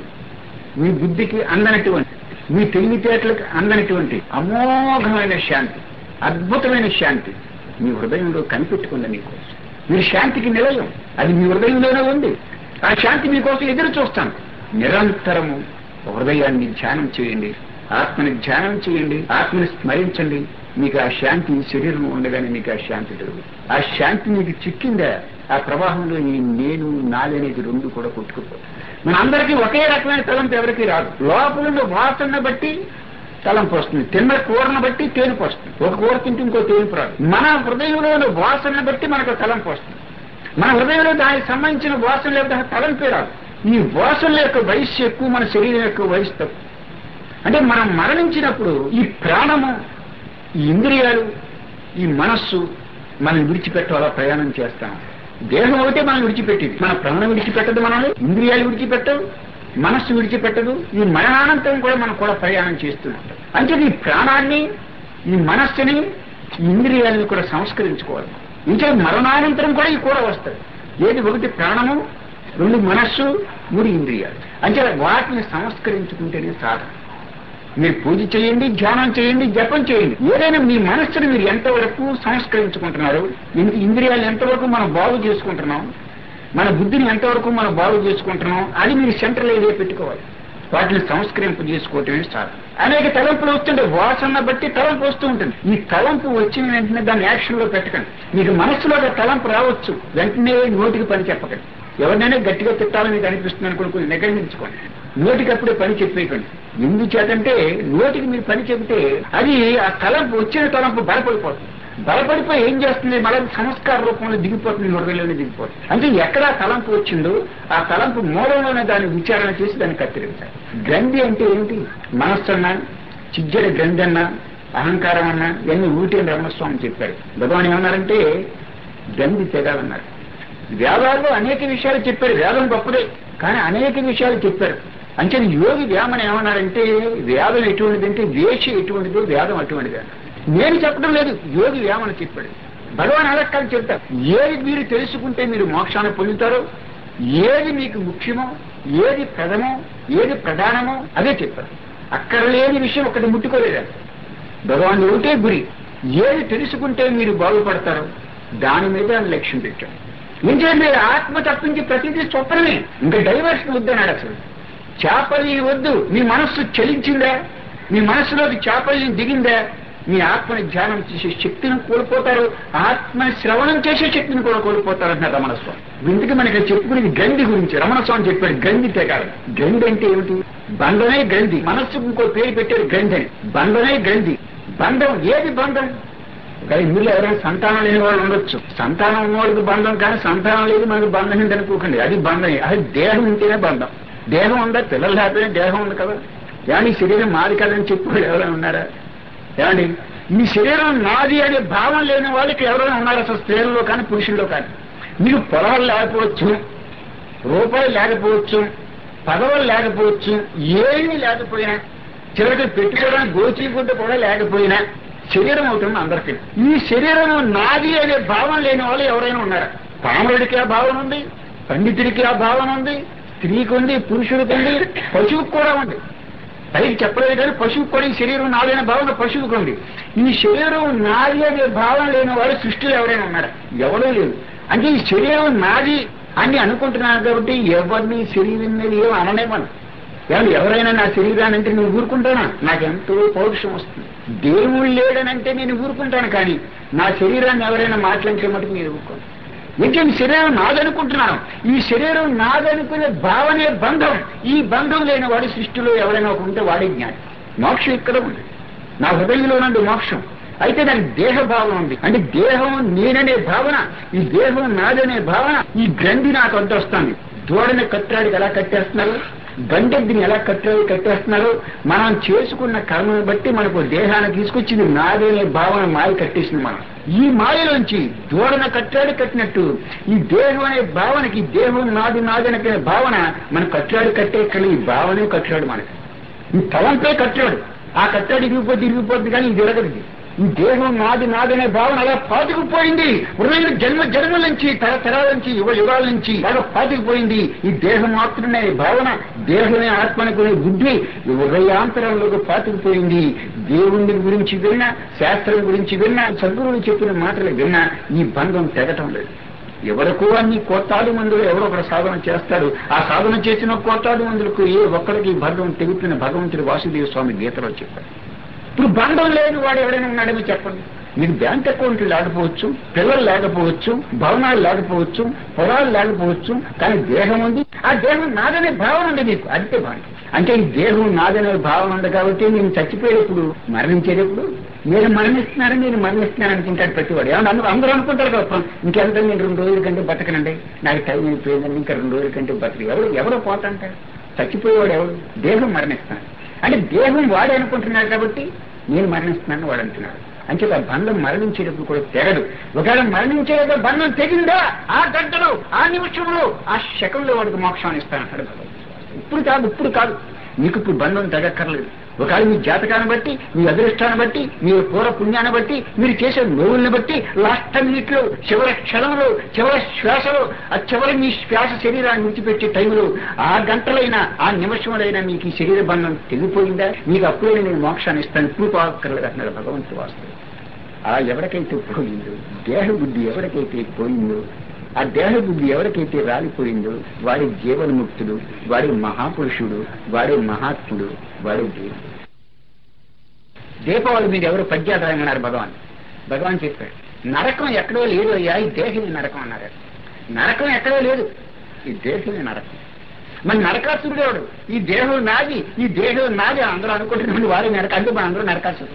మీ బుద్ధికి అందనటువంటి, మీ తెలివితేటలకు అందనటువంటి అమోఘమైన శాంతి, అద్భుతమైన శాంతి మీ హృదయంలో కనిపెట్టుకుంది. మీకోసం మీరు శాంతికి నిలయం, అది మీ హృదయంలోనే ఉంది. ఆ శాంతి మీకోసం ఎదురు చూస్తాను. నిరంతరము హృదయాన్ని ధ్యానం చేయండి, ఆత్మని ధ్యానం చేయండి, ఆత్మని స్మరించండి. మీకు ఆ శాంతి శరీరం ఉండగానే మీకు ఆ శాంతి దొరుకుతుంది. ఆ శాంతి మీకు చిక్కిందా, ఆ ప్రవాహంలో ఈ నేను నాది అనేది రెండు కూడా కొట్టుకుపోతుంది. మన అందరికీ ఒకే రకమైన తలంపు ఎవరికి రాదు. లోపల వాసన బట్టి తలంపు వస్తుంది, తిన్న కూరను బట్టి తేనుపు వస్తుంది. ఒక కూర తింటే ఇంకో తేనుపు రాదు. మన హృదయంలో వాసన బట్టి మనకు తలంపు వస్తుంది. మన హృదయంలో దానికి సంబంధించిన వాసన లేకపోతే తలంపే రాదు. ఈ వాసనల యొక్క వయస్సు ఎక్కువ, మన శరీరం యొక్క వయస్సు తక్కువ. అంటే మనం మరణించినప్పుడు ఈ ప్రాణము, ఈ ఇంద్రియాలు, ఈ మనస్సు మనం విడిచిపెట్టాలా ప్రయాణం చేస్తాం. దేహం ఒకటే మనం విడిచిపెట్టింది, మన ప్రాణం విడిచిపెట్టదు, మనల్ని ఇంద్రియాలు విడిచిపెట్టవు, మనస్సు విడిచిపెట్టదు. ఈ మరణానంతరం కూడా మనం కూడా ప్రయాణం చేస్తున్నాం. అంటే ఈ ప్రాణాన్ని, ఈ మనస్సుని, ఈ ఇంద్రియాలను కూడా సంస్కరించుకోవాలి. ఇంకా మరణానంతరం కూడా ఈ కూడా వస్తాయి. ఏది ఒకటి ప్రాణము, రెండు మనస్సు, మూడు ఇంద్రియాలు. అంటే వాటిని సంస్కరించుకుంటేనే సాధన. మీరు పూజ చేయండి, ధ్యానం చేయండి, జపం చేయండి, ఏదైనా మీ మనస్సును మీరు ఎంతవరకు సంస్కరించుకుంటున్నారు, ఇంద్రియాలు ఎంతవరకు మనం బాగు చేసుకుంటున్నాం, మన బుద్ధిని ఎంతవరకు మనం బాగు చేసుకుంటున్నాం, అది మీరు సెంట్రల్ ఏరియా పెట్టుకోవాలి. వాటిని సంస్కరింపు చేసుకోవటమే సాధన. అనేక తలంపులు వస్తుంటే వాసన బట్టి తలంపు వస్తూ ఉంటుంది. ఈ తలంపు వచ్చిన వెంటనే దాన్ని యాక్షన్ లో పెట్టకండి. మీకు మనస్సులో తలంపు రావచ్చు, వెంటనే నోటికి పని చెప్పకండి. ఎవరినైనా గట్టిగా తిట్టాలని మీకు అనిపిస్తుంది అనుకుని కొంచెం నిగ్రహించుకోండి. నోటికి అప్పుడే పని చెప్పేయకండి. ఎందుచేతంటే నోటికి మీరు పని చెబితే అది ఆ తలంపు వచ్చిన తలంపు బలపడిపోతుంది. బలపడిపోయి ఏం చేస్తుంది మళ్ళీ సంస్కార రూపంలో దిగిపోతుంది, హృదయంలోనే దిగిపోతుంది. అంటే ఎక్కడ తలంపు వచ్చిందో ఆ తలంపు మూలంలోనే దాన్ని విచారణ చేసి దాన్ని కత్తిరించాలి. గ్రంథి అంటే ఏంటి? మనస్సు అన్నా, చిజ్జడి గ్రంథి అన్నా, అహంకారం అన్నా ఇవన్నీ ఊటి అని రమణస్వామి చెప్పారు. భగవాన్ ఏమన్నారంటే గ్రంథి తెగాలన్నారు. వేదాల్లో అనేక విషయాలు చెప్పారు, వేదం గొప్పదే కానీ అనేక విషయాలు చెప్పారు. అంటే యోగి వేమన ఏమన్నారంటే వేదం ఎటువంటిదంటే వేష ఎటువంటిదో వేదం అటువంటిది. నేను చెప్పడం లేదు, యోగి వేమన చెప్పాడు. భగవాన్ అలక్కాలు చెప్తారు, ఏది మీరు తెలుసుకుంటే మీరు మోక్షాన్ని పొందుతారో, ఏది మీకు ముఖ్యమో, ఏది ప్రథమో, ఏది ప్రధానమో అదే చెప్పారు. అక్కర్లేని విషయం ఒకటి ముట్టుకోలేదు. భగవాన్ ఒకటే గురి, ఏది తెలుసుకుంటే మీరు బాగుపడతారో దాని మీద లక్ష్యం పెట్టారు. ఏంటంటే ఆత్మ తప్పించి ప్రతిదీ స్వప్నమే, ఇంకా డైవర్షన్ వద్దన్నాడు. అసలు చాపల్యం వద్దు. మీ మనస్సు చలించిందా, మీ మనస్సులోకి చాపల్యం దిగిందా, మీ ఆత్మని ధ్యానం చేసే శక్తిని కోల్పోతారు, ఆత్మని శ్రవణం చేసే శక్తిని కూడా కోల్పోతారు అంటున్నారు రమణస్వామి. ఇందుకు మనకి చెప్పుకునేది గ్రంథి గురించి రమణస్వామి చెప్పాడు. గ్రంథి తెగాలి. గ్రంథి అంటే ఏమిటి? బంధమే గ్రంథి. మనస్సుకు ఇంకో పేరు పెట్టారు గ్రంథి అని. బంధమే గ్రంథి. బంధం ఏది బంధం? కానీ ఇందులో ఎవరైనా సంతానం లేని వాళ్ళు ఉండొచ్చు, సంతానం ఉన్నవాళ్ళకి బంధం, కానీ సంతానం లేదు మనకు బంధం ఏంటి అనుకోకండి, అది బంధం. అది దేహం ఉంటేనే బంధం. దేహం ఉందా? పిల్లలు లేకపోయినా దేహం ఉంది కదా. ఏమండి శరీరం మాది కదని చెప్పి ఎవరైనా ఉన్నారా? ఏమండి ఈ శరీరం నాది అనే భావం లేని వాళ్ళకి ఎవరైనా ఉన్నారు అసలు స్త్రీల్లో కానీ పురుషుల్లో కానీ? మీకు పొలాలు లేకపోవచ్చు, రూపాయలు లేకపోవచ్చు, పదవులు లేకపోవచ్చు, ఏమీ లేకపోయినా, చివరికి పెట్టుకోవడానికి గోచి గుడ్డ కూడా లేకపోయినా శరీరం అవుతుంది అందరికీ. ఈ శరీరం నాది అనే భావం లేని వాళ్ళు ఎవరైనా ఉన్నారా? పామరుడికి ఆ భావన ఉంది, పండితుడికి ఆ భావన ఉంది, స్త్రీకి ఉంది, పురుషుడికి ఉంది, పశువుకు కూడా ఉంది. పైకి చెప్పలేదు కానీ పశువుకు కూడా ఈ శరీరం నాది అనే భావన పశువుకు ఉంది. ఈ శరీరం నాది అనే భావన లేని వాళ్ళు సృష్టిలో ఎవరైనా ఉన్నారా? ఎవరూ లేదు. అంటే ఈ శరీరం నాది అని అనుకుంటున్నాను కాబట్టి ఎవరిని శరీరం మీద ఏం అనలేమను. ఏమంటే ఎవరైనా నా శరీరాన్ని అంటే నేను ఊరుకుంటానా? నాకెంతో పౌరుషం వస్తుంది. దేవుడు లేడనంటే నేను ఊరుకుంటాను, కానీ నా శరీరాన్ని ఎవరైనా మాట్లాడితే మటుకు నేను ఊరుకోను. ఇంకా ఈ శరీరం నాదనుకుంటున్నాను. ఈ శరీరం నాదనుకునే భావనే బంధం. ఈ బంధం లేని వాడి సృష్టిలో ఎవరైనా ఒక ఉంటే వాడే జ్ఞాని. మోక్షం ఇక్కడ ఉంది, నా హృదయంలో నుండి మోక్షం. అయితే దానికి దేహ భావన ఉంది. అంటే దేహం నేననే భావన, ఈ దేహం నాదనే భావన, ఈ గ్రంథి నాకు అడ్డొస్తుంది. దూడని కట్టాడికి ఎలా కట్టేస్తున్నారు, గంటెద్దిని ఎలా కట్టాడు కట్టేస్తున్నారు. మనం చేసుకున్న కర్మను బట్టి మనకు దేహాన్ని తీసుకొచ్చింది నాదనే భావన మాయ కట్టేసింది. మనం ఈ మాయలోంచి దూడన కట్టాడు కట్టినట్టు ఈ దేహం అనే భావనకి, దేహం నాది నాదనకే భావన మన కట్టాడు కట్టే ఈ భావనే కట్టాడు. మనకి ఈ తలంపే కట్టాడు. ఆ కట్టాడు ఇరిగిపోద్ది ఇరిగిపోద్ది కానీ ఇది ఎరగదు. ఈ దేహం నాది నాదనే భావన అలా పాతుకుపోయింది. హృదయం జన్మ జన్మల నుంచి, తరతరాల నుంచి, యుగ యుగాల నుంచి అలా పాతుకుపోయింది. ఈ దేహం మాత్రమే భావన, దేహమే ఆత్మనుకునే బుద్ధి హృదయాంతరంలోకి పాతుకుపోయింది. దేవుని గురించి విన్నా, శాస్త్రం గురించి విన్నా, సద్గురువులు చెప్పిన మాటలు విన్నా ఈ బంధం తెగటం లేదు. ఎవరికో అన్ని కోట్లాది మందులు ఎవరో ఒకరు సాధన చేస్తాడు. ఆ సాధన చేసిన కోట్లాది మందులకు ఏ ఒక్కరికి బంధం తెగుతున్న భగవంతుడు వాసుదేవ స్వామి గీతలో చెప్పాడు. ఇప్పుడు బంధం లేని వాడు ఎవరైనా ఉన్నాడని చెప్పండి. మీకు బ్యాంక్ అకౌంట్లు లేకపోవచ్చు, పిల్లలు లేకపోవచ్చు, భవనాలు లేకపోవచ్చు, పొలాలు లేకపోవచ్చు, కానీ దేహం ఉంది. ఆ దేహం నాదనే భావన ఉంది మీకు. అదే భావన అంటే ఈ దేహం నాదనే భావన ఉంది కాబట్టి నేను చచ్చిపోయేటప్పుడు, మరణించేటప్పుడు మీరు మరణిస్తున్నారని నేను మరణిస్తున్నాను అనుకుంటాడు ప్రతివాడు. ఏమన్నా అందరూ అందరూ అనుకుంటారు కదా, ఇంకెంత నేను రెండు రోజుల కంటే బతకనండి, నాకు టైం అయిపోయిందండి, ఇంకా రెండు రోజుల కంటే బతక. ఎవరు ఎవరో పోతాంటారు, చచ్చిపోయేవాడు ఎవరు? దేహం మరణిస్తాను అంటే దేహం వాడే అనుకుంటున్నాడు కాబట్టి నేను మరణిస్తున్నాను వాడు అంటున్నాడు. అంటే ఆ బంధం మరణించేటప్పుడు కూడా తెగదు. ఒకవేళ మరణించేటప్పుడు బంధం తెగిందా ఆ గంటలో, ఆ నిమిషంలో, ఆ సెకండ్లో వాడికి మోక్షాన్ని ఇస్తానంటాడు భగవంతుడు. ఇప్పుడు కాదు ఇప్పుడు కాదు మీకు ఇప్పుడు బంధం తెగక్కర్లేదు. ఒకవేళ మీ జాతకాన్ని బట్టి, మీ అదృష్టాన్ని బట్టి, మీ పూర్వ పుణ్యాన్ని బట్టి, మీరు చేసే నోవుల్ని బట్టి లాస్ట్ మినిట్లో, చివరి క్షణంలో, చివరి శ్వాసలో, ఆ చివరి మీ శ్వాస శరీరాన్ని విడిచిపెట్టే టైంలో, ఆ గంటలైనా ఆ నిమిషంలో మీకు ఈ శరీర బంధం తెగిపోయిందా, మీకు అప్పుడే నేను మోక్షాన్ని ఇస్తాను, ఇప్పుడు పోక్కర్లేదు అంటున్నాడు భగవంతుడు వాస్తవం. ఆ ఎవరికైతే పోయిందో, దేహ బుద్ధి ఎవరికైతే పోయిందో, ఆ దేహ బుద్ధి ఎవరికైతే రాలిపోయిందో వాడి జీవన్ముక్తుడు, వాడి మహాపురుషుడు, వాడి మహాత్ముడు, వాడి దేవుడు. దీపావళి మీద ఎవరు పద్యాదాయమన్నారు భగవాన్. భగవాన్ చెప్పాడు నరకం ఎక్కడో లేదు అయ్యా, ఈ దేహమే నరకం అన్నారు. నరకం ఎక్కడో లేదు, ఈ దేహమే నరకం. మరి నరకాసురుడు ఎవడు? ఈ దేహం నాది, ఈ దేహం నాది అందరూ అనుకుంటున్నాడు వారే నరక. అంటే మన అందరూ నరకాసురుడు.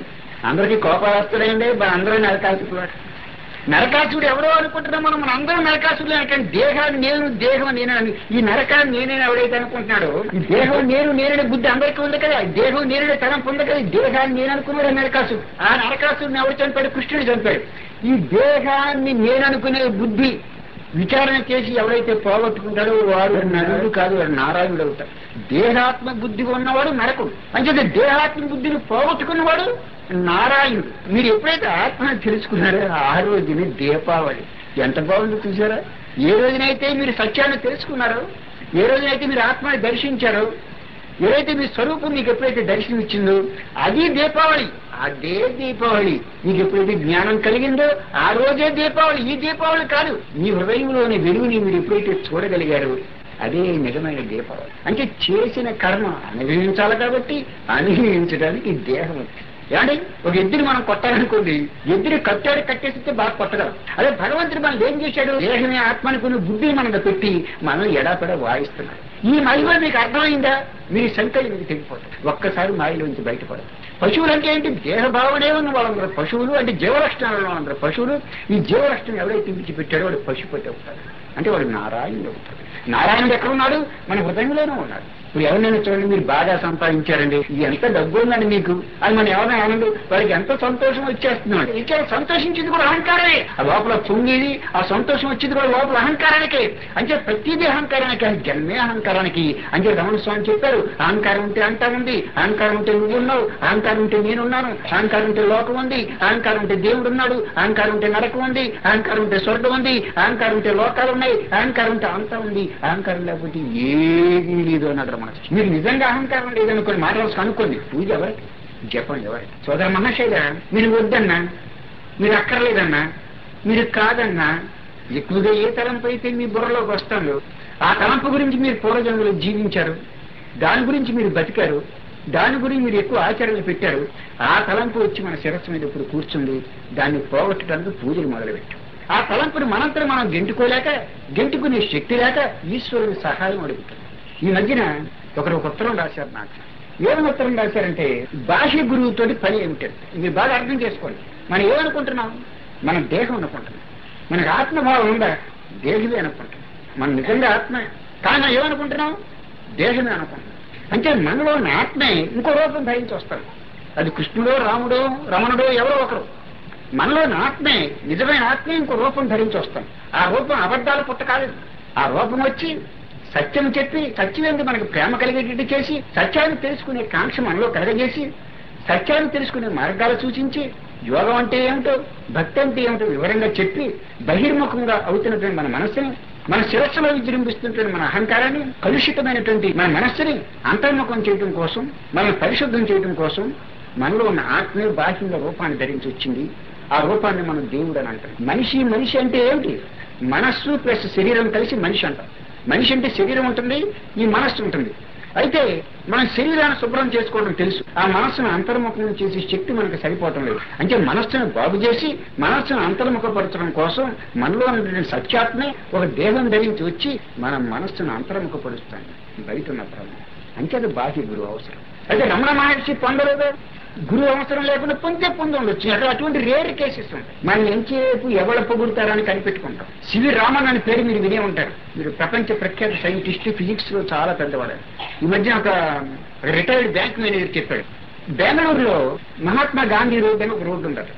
అందరికీ కోపాలు వస్తున్నాయండి, అందరూ నరకాసుడు. నరకాసుడు ఎవరో అనుకుంటున్నాం మనం, మన అందరూ నరకాసుడు అంటే దేహాన్ని నేను, దేహం నేను అని. ఈ నరకాన్ని నేనే ఎవడైతే అనుకుంటున్నాడో, ఈ దేహం నేను నేనే బుద్ధి అందరికీ ఉంది కదా, దేహం నేనే తరం పొంది కదా, ఈ దేహాన్ని నేను అనుకున్నాడు నరకాసుడు. ఆ నరకాసుడిని ఎవరు చంపాడు? కృష్ణుడు చంపాడు. ఈ దేహాన్ని నేను అనుకునే బుద్ధి విచారణ చేసి ఎవరైతే పోగొట్టుకుంటాడో వాడు నరుడు కాదు, వాడు నారాయణుడు అవుతాడు. దేహాత్మ బుద్ధి ఉన్నవాడు నరకుడు. అంటే దేహాత్మ బుద్ధిని పోగొట్టుకున్నవాడు నారాయణుడు. మీరు ఎప్పుడైతే ఆత్మను తెలుసుకున్నారో ఆ రోజుని దీపావళి ఎంత బాగుందో చూసారా. ఏ రోజునైతే మీరు సత్యాన్ని తెలుసుకున్నారో, ఏ రోజునైతే మీరు ఆత్మని దర్శించారో, ఏదైతే మీ స్వరూపం మీకు ఎప్పుడైతే దర్శనం ఇచ్చిందో అది దీపావళి. అదే దీపావళి. మీకు ఎప్పుడైతే జ్ఞానం కలిగిందో ఆ రోజే దీపావళి. ఈ దీపావళి కాదు, మీ హృదయంలోని వెలుగుని మీరు ఎప్పుడైతే చూడగలిగారో అదే నిజమైన దీపావళి. అంటే చేసిన కర్మ అనుభవించాలి కాబట్టి అనుభవించడానికి దేహం. ఏమండి, ఒక ఎద్దుని మనం కొట్టాలనుకోండి, ఎద్దుని కట్టాడు కట్టేస్తే బాగా కొట్టగలం. అదే భగవంతుడు మనం ఏం చేశాడు? దేహమే ఆత్మనుకున్న బుద్ధిని మనకు పెట్టి మనం ఎడాపెడ వాయిస్తున్నాడు. ఈ మహిమ మీకు అర్థమైందా? మీ సంఖ్యలు మీకు తెగిపోతాయి. ఒక్కసారి మాయలోంచి బయటపడదు. పశువులు అంటే ఏంటి? దేహభావనే ఉన్న వాళ్ళందరూ పశువులు. అంటే జీవలక్షణాలలో అందరూ పశువులు. ఈ జీవలక్షణం ఎవరైతే విడిచిపెట్టాడో వాడు పశుపతి అవుతాడు. అంటే వాడు నారాయణుడు అవుతాడు. నారాయణుడు ఎక్కడ ఉన్నాడు? మన హృదయంలోనే ఉన్నాడు. ఇప్పుడు ఎవరినైనా చూడండి, మీరు బాగా సంపాదించారండి, ఎంత డబ్బు ఉందండి మీకు అని మనం ఎవరైనా అనండి, వాడికి ఎంత సంతోషం వచ్చేస్తున్నాడు. ఇంకా సంతోషించింది కూడా అహంకారమే. ఆ లోపల పొంగేది, ఆ సంతోషం వచ్చింది కూడా లోపల అహంకారానికే. అంటే ప్రతిదీ అహంకారానికి, జన్మే అహంకారానికి. అంటే రమణ స్వామి చెప్పారు, అహంకారం ఉంటే అంతా ఉంది, అహంకారం ఉంటే నువ్వు ఉన్నావు, అహంకారం ఉంటే నేనున్నాను, అహంకారం ఉంటే లోకం ఉంది, అహంకారం ఉంటే దేవుడు ఉన్నాడు, అహంకారం ఉంటే నరకం ఉంది, అహంకారం ఉంటే స్వర్గం ఉంది, అహంకారం ఉంటే లోకాలు ఉన్నాయి, అహంకారం ఉంటే అంతా ఉంది, అహంకారం లేకపోతే ఏమీ లేదు అన్నాడు. మీరు నిజంగా అహంకారం లేదనుకోండి, మాటలు కనుక్కోండి, పూజ ఎవరికి, జపం ఎవరికి? సోదర మహాశైల, మీరు వద్దన్నా, మీరు అక్కర్లేదన్నా, మీరు కాదన్నా, ఎక్కువగా ఏ తలంపు అయితే మీ బుర్రలోకి వస్తాను ఆ తలంపు గురించి మీరు పూర్వజన్మలో జీవించారు, దాని గురించి మీరు బతికారు, దాని గురించి మీరు ఎక్కువ ఆచరణలు పెట్టారు. ఆ తలంపు వచ్చి మన శిరస్సు మీద ఇప్పుడు కూర్చుంది. దాన్ని పోగొట్టడానికి పూజలు మొదలుపెట్టాం. ఆ తలంపుని మనంతరం మనం గెంటుకోలేక, గెంటుకునే శక్తి లేక ఈశ్వరుని సహాయం అడుగుతాం. ఈ మధ్యన ఒకరు ఒక ఉత్తరం రాశారు నాకు. ఏమని ఉత్తరం రాశారంటే, బాహ్య గురువుతో పని ఏమిటంటే, మీరు బాగా అర్థం చేసుకోండి. మనం ఏమనుకుంటున్నాం? మనం దేహం అనుకుంటున్నాం. మనకు ఆత్మభావం ఉందా? దేహమే అనుకుంటున్నాం. మనం నిజంగా ఆత్మ కానీ ఏమనుకుంటున్నాం? దేహమే అనుకుంటున్నాం. అంటే మనలో ఉన్న ఆత్మే ఇంకో రూపం ధరించి వస్తాడు. అది కృష్ణుడో, రాముడో, రమణుడో, ఎవరో ఒకరు. మనలోని ఆత్మే, నిజమైన ఆత్మే ఇంకో రూపం ధరించి వస్తాం. ఆ రూపం అబద్ధాలు పుట్టకాలేదు. ఆ రూపం వచ్చి సత్యం చెప్పి, సత్యం ఎందుకు మనకు ప్రేమ కలిగేటట్టు చేసి, సత్యాన్ని తెలుసుకునే కాంక్ష మనలో కలగజేసి, సత్యాన్ని తెలుసుకునే మార్గాలు సూచించి, యోగం అంటే ఏమిటో, భక్తి అంటే ఏమిటో వివరంగా చెప్పి, బహిర్ముఖంగా అవుతున్నటువంటి మన మనస్సుని, మన శిరస్సులో విజృంభిస్తున్నటువంటి మన అహంకారాన్ని, కలుషితమైనటువంటి మన మనస్సుని అంతర్ముఖం చేయడం కోసం, మనం పరిశుద్ధం చేయడం కోసం మనలో ఉన్న ఆత్మే బాహ్యంగా రూపాన్ని ధరించి వచ్చింది. ఆ రూపాన్ని మనం దేవుడు అని అంటాం. మనిషి మనిషి అంటే ఏమిటి? మనస్సు ప్లస్ శరీరం కలిసి మనిషి అంటాం. మనిషి అంటే శరీరం ఉంటుంది, ఈ మనస్సు ఉంటుంది. అయితే మనం శరీరాన్ని శుభ్రం చేసుకోవడం తెలుసు, ఆ మనస్సును అంతర్ముఖం చేసే శక్తి మనకు సరిపోవటం లేదు. అంటే మనస్సును బాగు చేసి మనస్సును అంతర్ముఖపరచడం కోసం మనలో ఉన్న సత్యాత్మే ఒక దేహం ధరించి వచ్చి మన మనస్సును అంతర్ముఖపరుస్తాను బయట ఉన్న ప్రాణం. అంటే అది బాహ్య గురువు అవసరం. అయితే రమణ మహర్షి పొందలేదు, గురువు అవసరం లేకుండా పొందే పొంది ఉండొచ్చు. అక్కడ అటువంటి రేర్ కేసెస్ ఉంటాయి. మనం ఎంతసేపు ఎవరు పొగుడతారని కనిపెట్టుకుంటాం. సివి రామన్ అనే పేరు మీరు వినే ఉంటారు. మీరు ప్రపంచ ప్రఖ్యాత సైంటిస్ట్, ఫిజిక్స్ లో చాలా పెద్దవాడు. ఈ మధ్య ఒక రిటైర్డ్ బ్యాంక్ మేనేజర్ చెప్పాడు, బెంగళూరులో మహాత్మా గాంధీ రోడ్ అని ఒక రోడ్డు ఉండదు.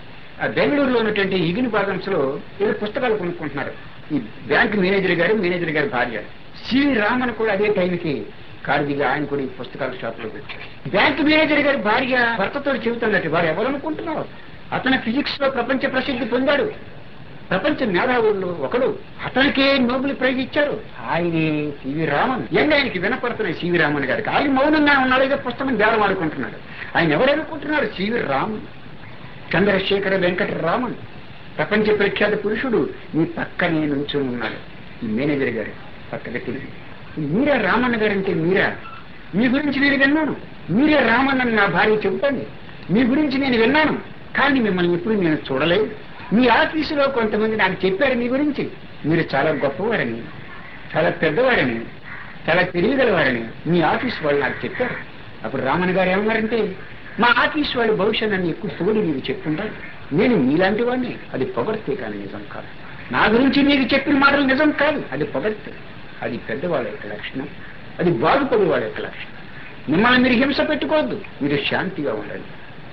ఆ బెంగళూరులో ఉన్నటువంటి ఇగిని బాగంస్ లో ఏదో పుస్తకాలు కొనుక్కుంటున్నారు ఈ బ్యాంక్ మేనేజర్ గారు, మేనేజర్ గారి భార్య. సివి రామన్ కూడా అదే టైంకి కారు దిగి ఆయన కూడా ఈ పుస్తకాల షాప్ లో పెట్టారు. బ్యాంక్ మేనేజర్ గారి భార్య భర్తతో చెబుతున్నట్టు, వారు ఎవరు అనుకుంటున్నారు? అతను ఫిజిక్స్ లో ప్రపంచ ప్రసిద్ధి పొందాడు, ప్రపంచ మేధావుల్లో ఒకడు. అతనికే నోబెల్ ప్రైజ్ ఇచ్చారు. ఆయనే సివి రామన్. ఎండ ఆయనకి వినపడుతున్నాయి సివి రామన్ గారికి. ఆయన మౌనంగా ఉన్నాడు, ఏదో పుస్తకం బేరం ఆడుకుంటున్నాడు. ఆయన ఎవరనుకుంటున్నారు? సివి రామన్, చంద్రశేఖర వెంకట రామన్, ప్రపంచ ప్రఖ్యాత పురుషుడు. ఈ పక్కనే నుంచొని ఉన్నాడు ఈ మేనేజర్ గారు పక్కగా తిరిగి. మీరా రామన్న గారంటే మీరా? మీ గురించి నేను విన్నాను, మీరే రామన్న నా భార్య చెబుతాను. మీ గురించి నేను విన్నాను, కానీ మిమ్మల్ని ఎప్పుడు నేను చూడలేదు. మీ ఆఫీసులో కొంతమంది నాకు చెప్పారు మీ గురించి, మీరు చాలా గొప్పవారని, చాలా పెద్దవారని, చాలా తెలియగలవారని మీ ఆఫీసు వాళ్ళు నాకు చెప్పారు. అప్పుడు రామన్న గారు ఏమన్నారంటే, మా ఆఫీస్ వాళ్ళు బహుశా నన్ను ఎక్కువ పొగిడి మీకు చెప్తుంటారు. నేను మీలాంటి వాడిని. అది పొగడితే కానీ నిజం కాదు. నా గురించి మీకు చెప్పిన మాటలు నిజం కాదు, అది పొగడితే. అది పెద్దవాళ్ళ యొక్క లక్షణం, అది బాగుపడే వాళ్ళ యొక్క లక్షణం. మిమ్మల్ని మీరు హింస పెట్టుకోవద్దు, మీరు శాంతిగా ఉండండి.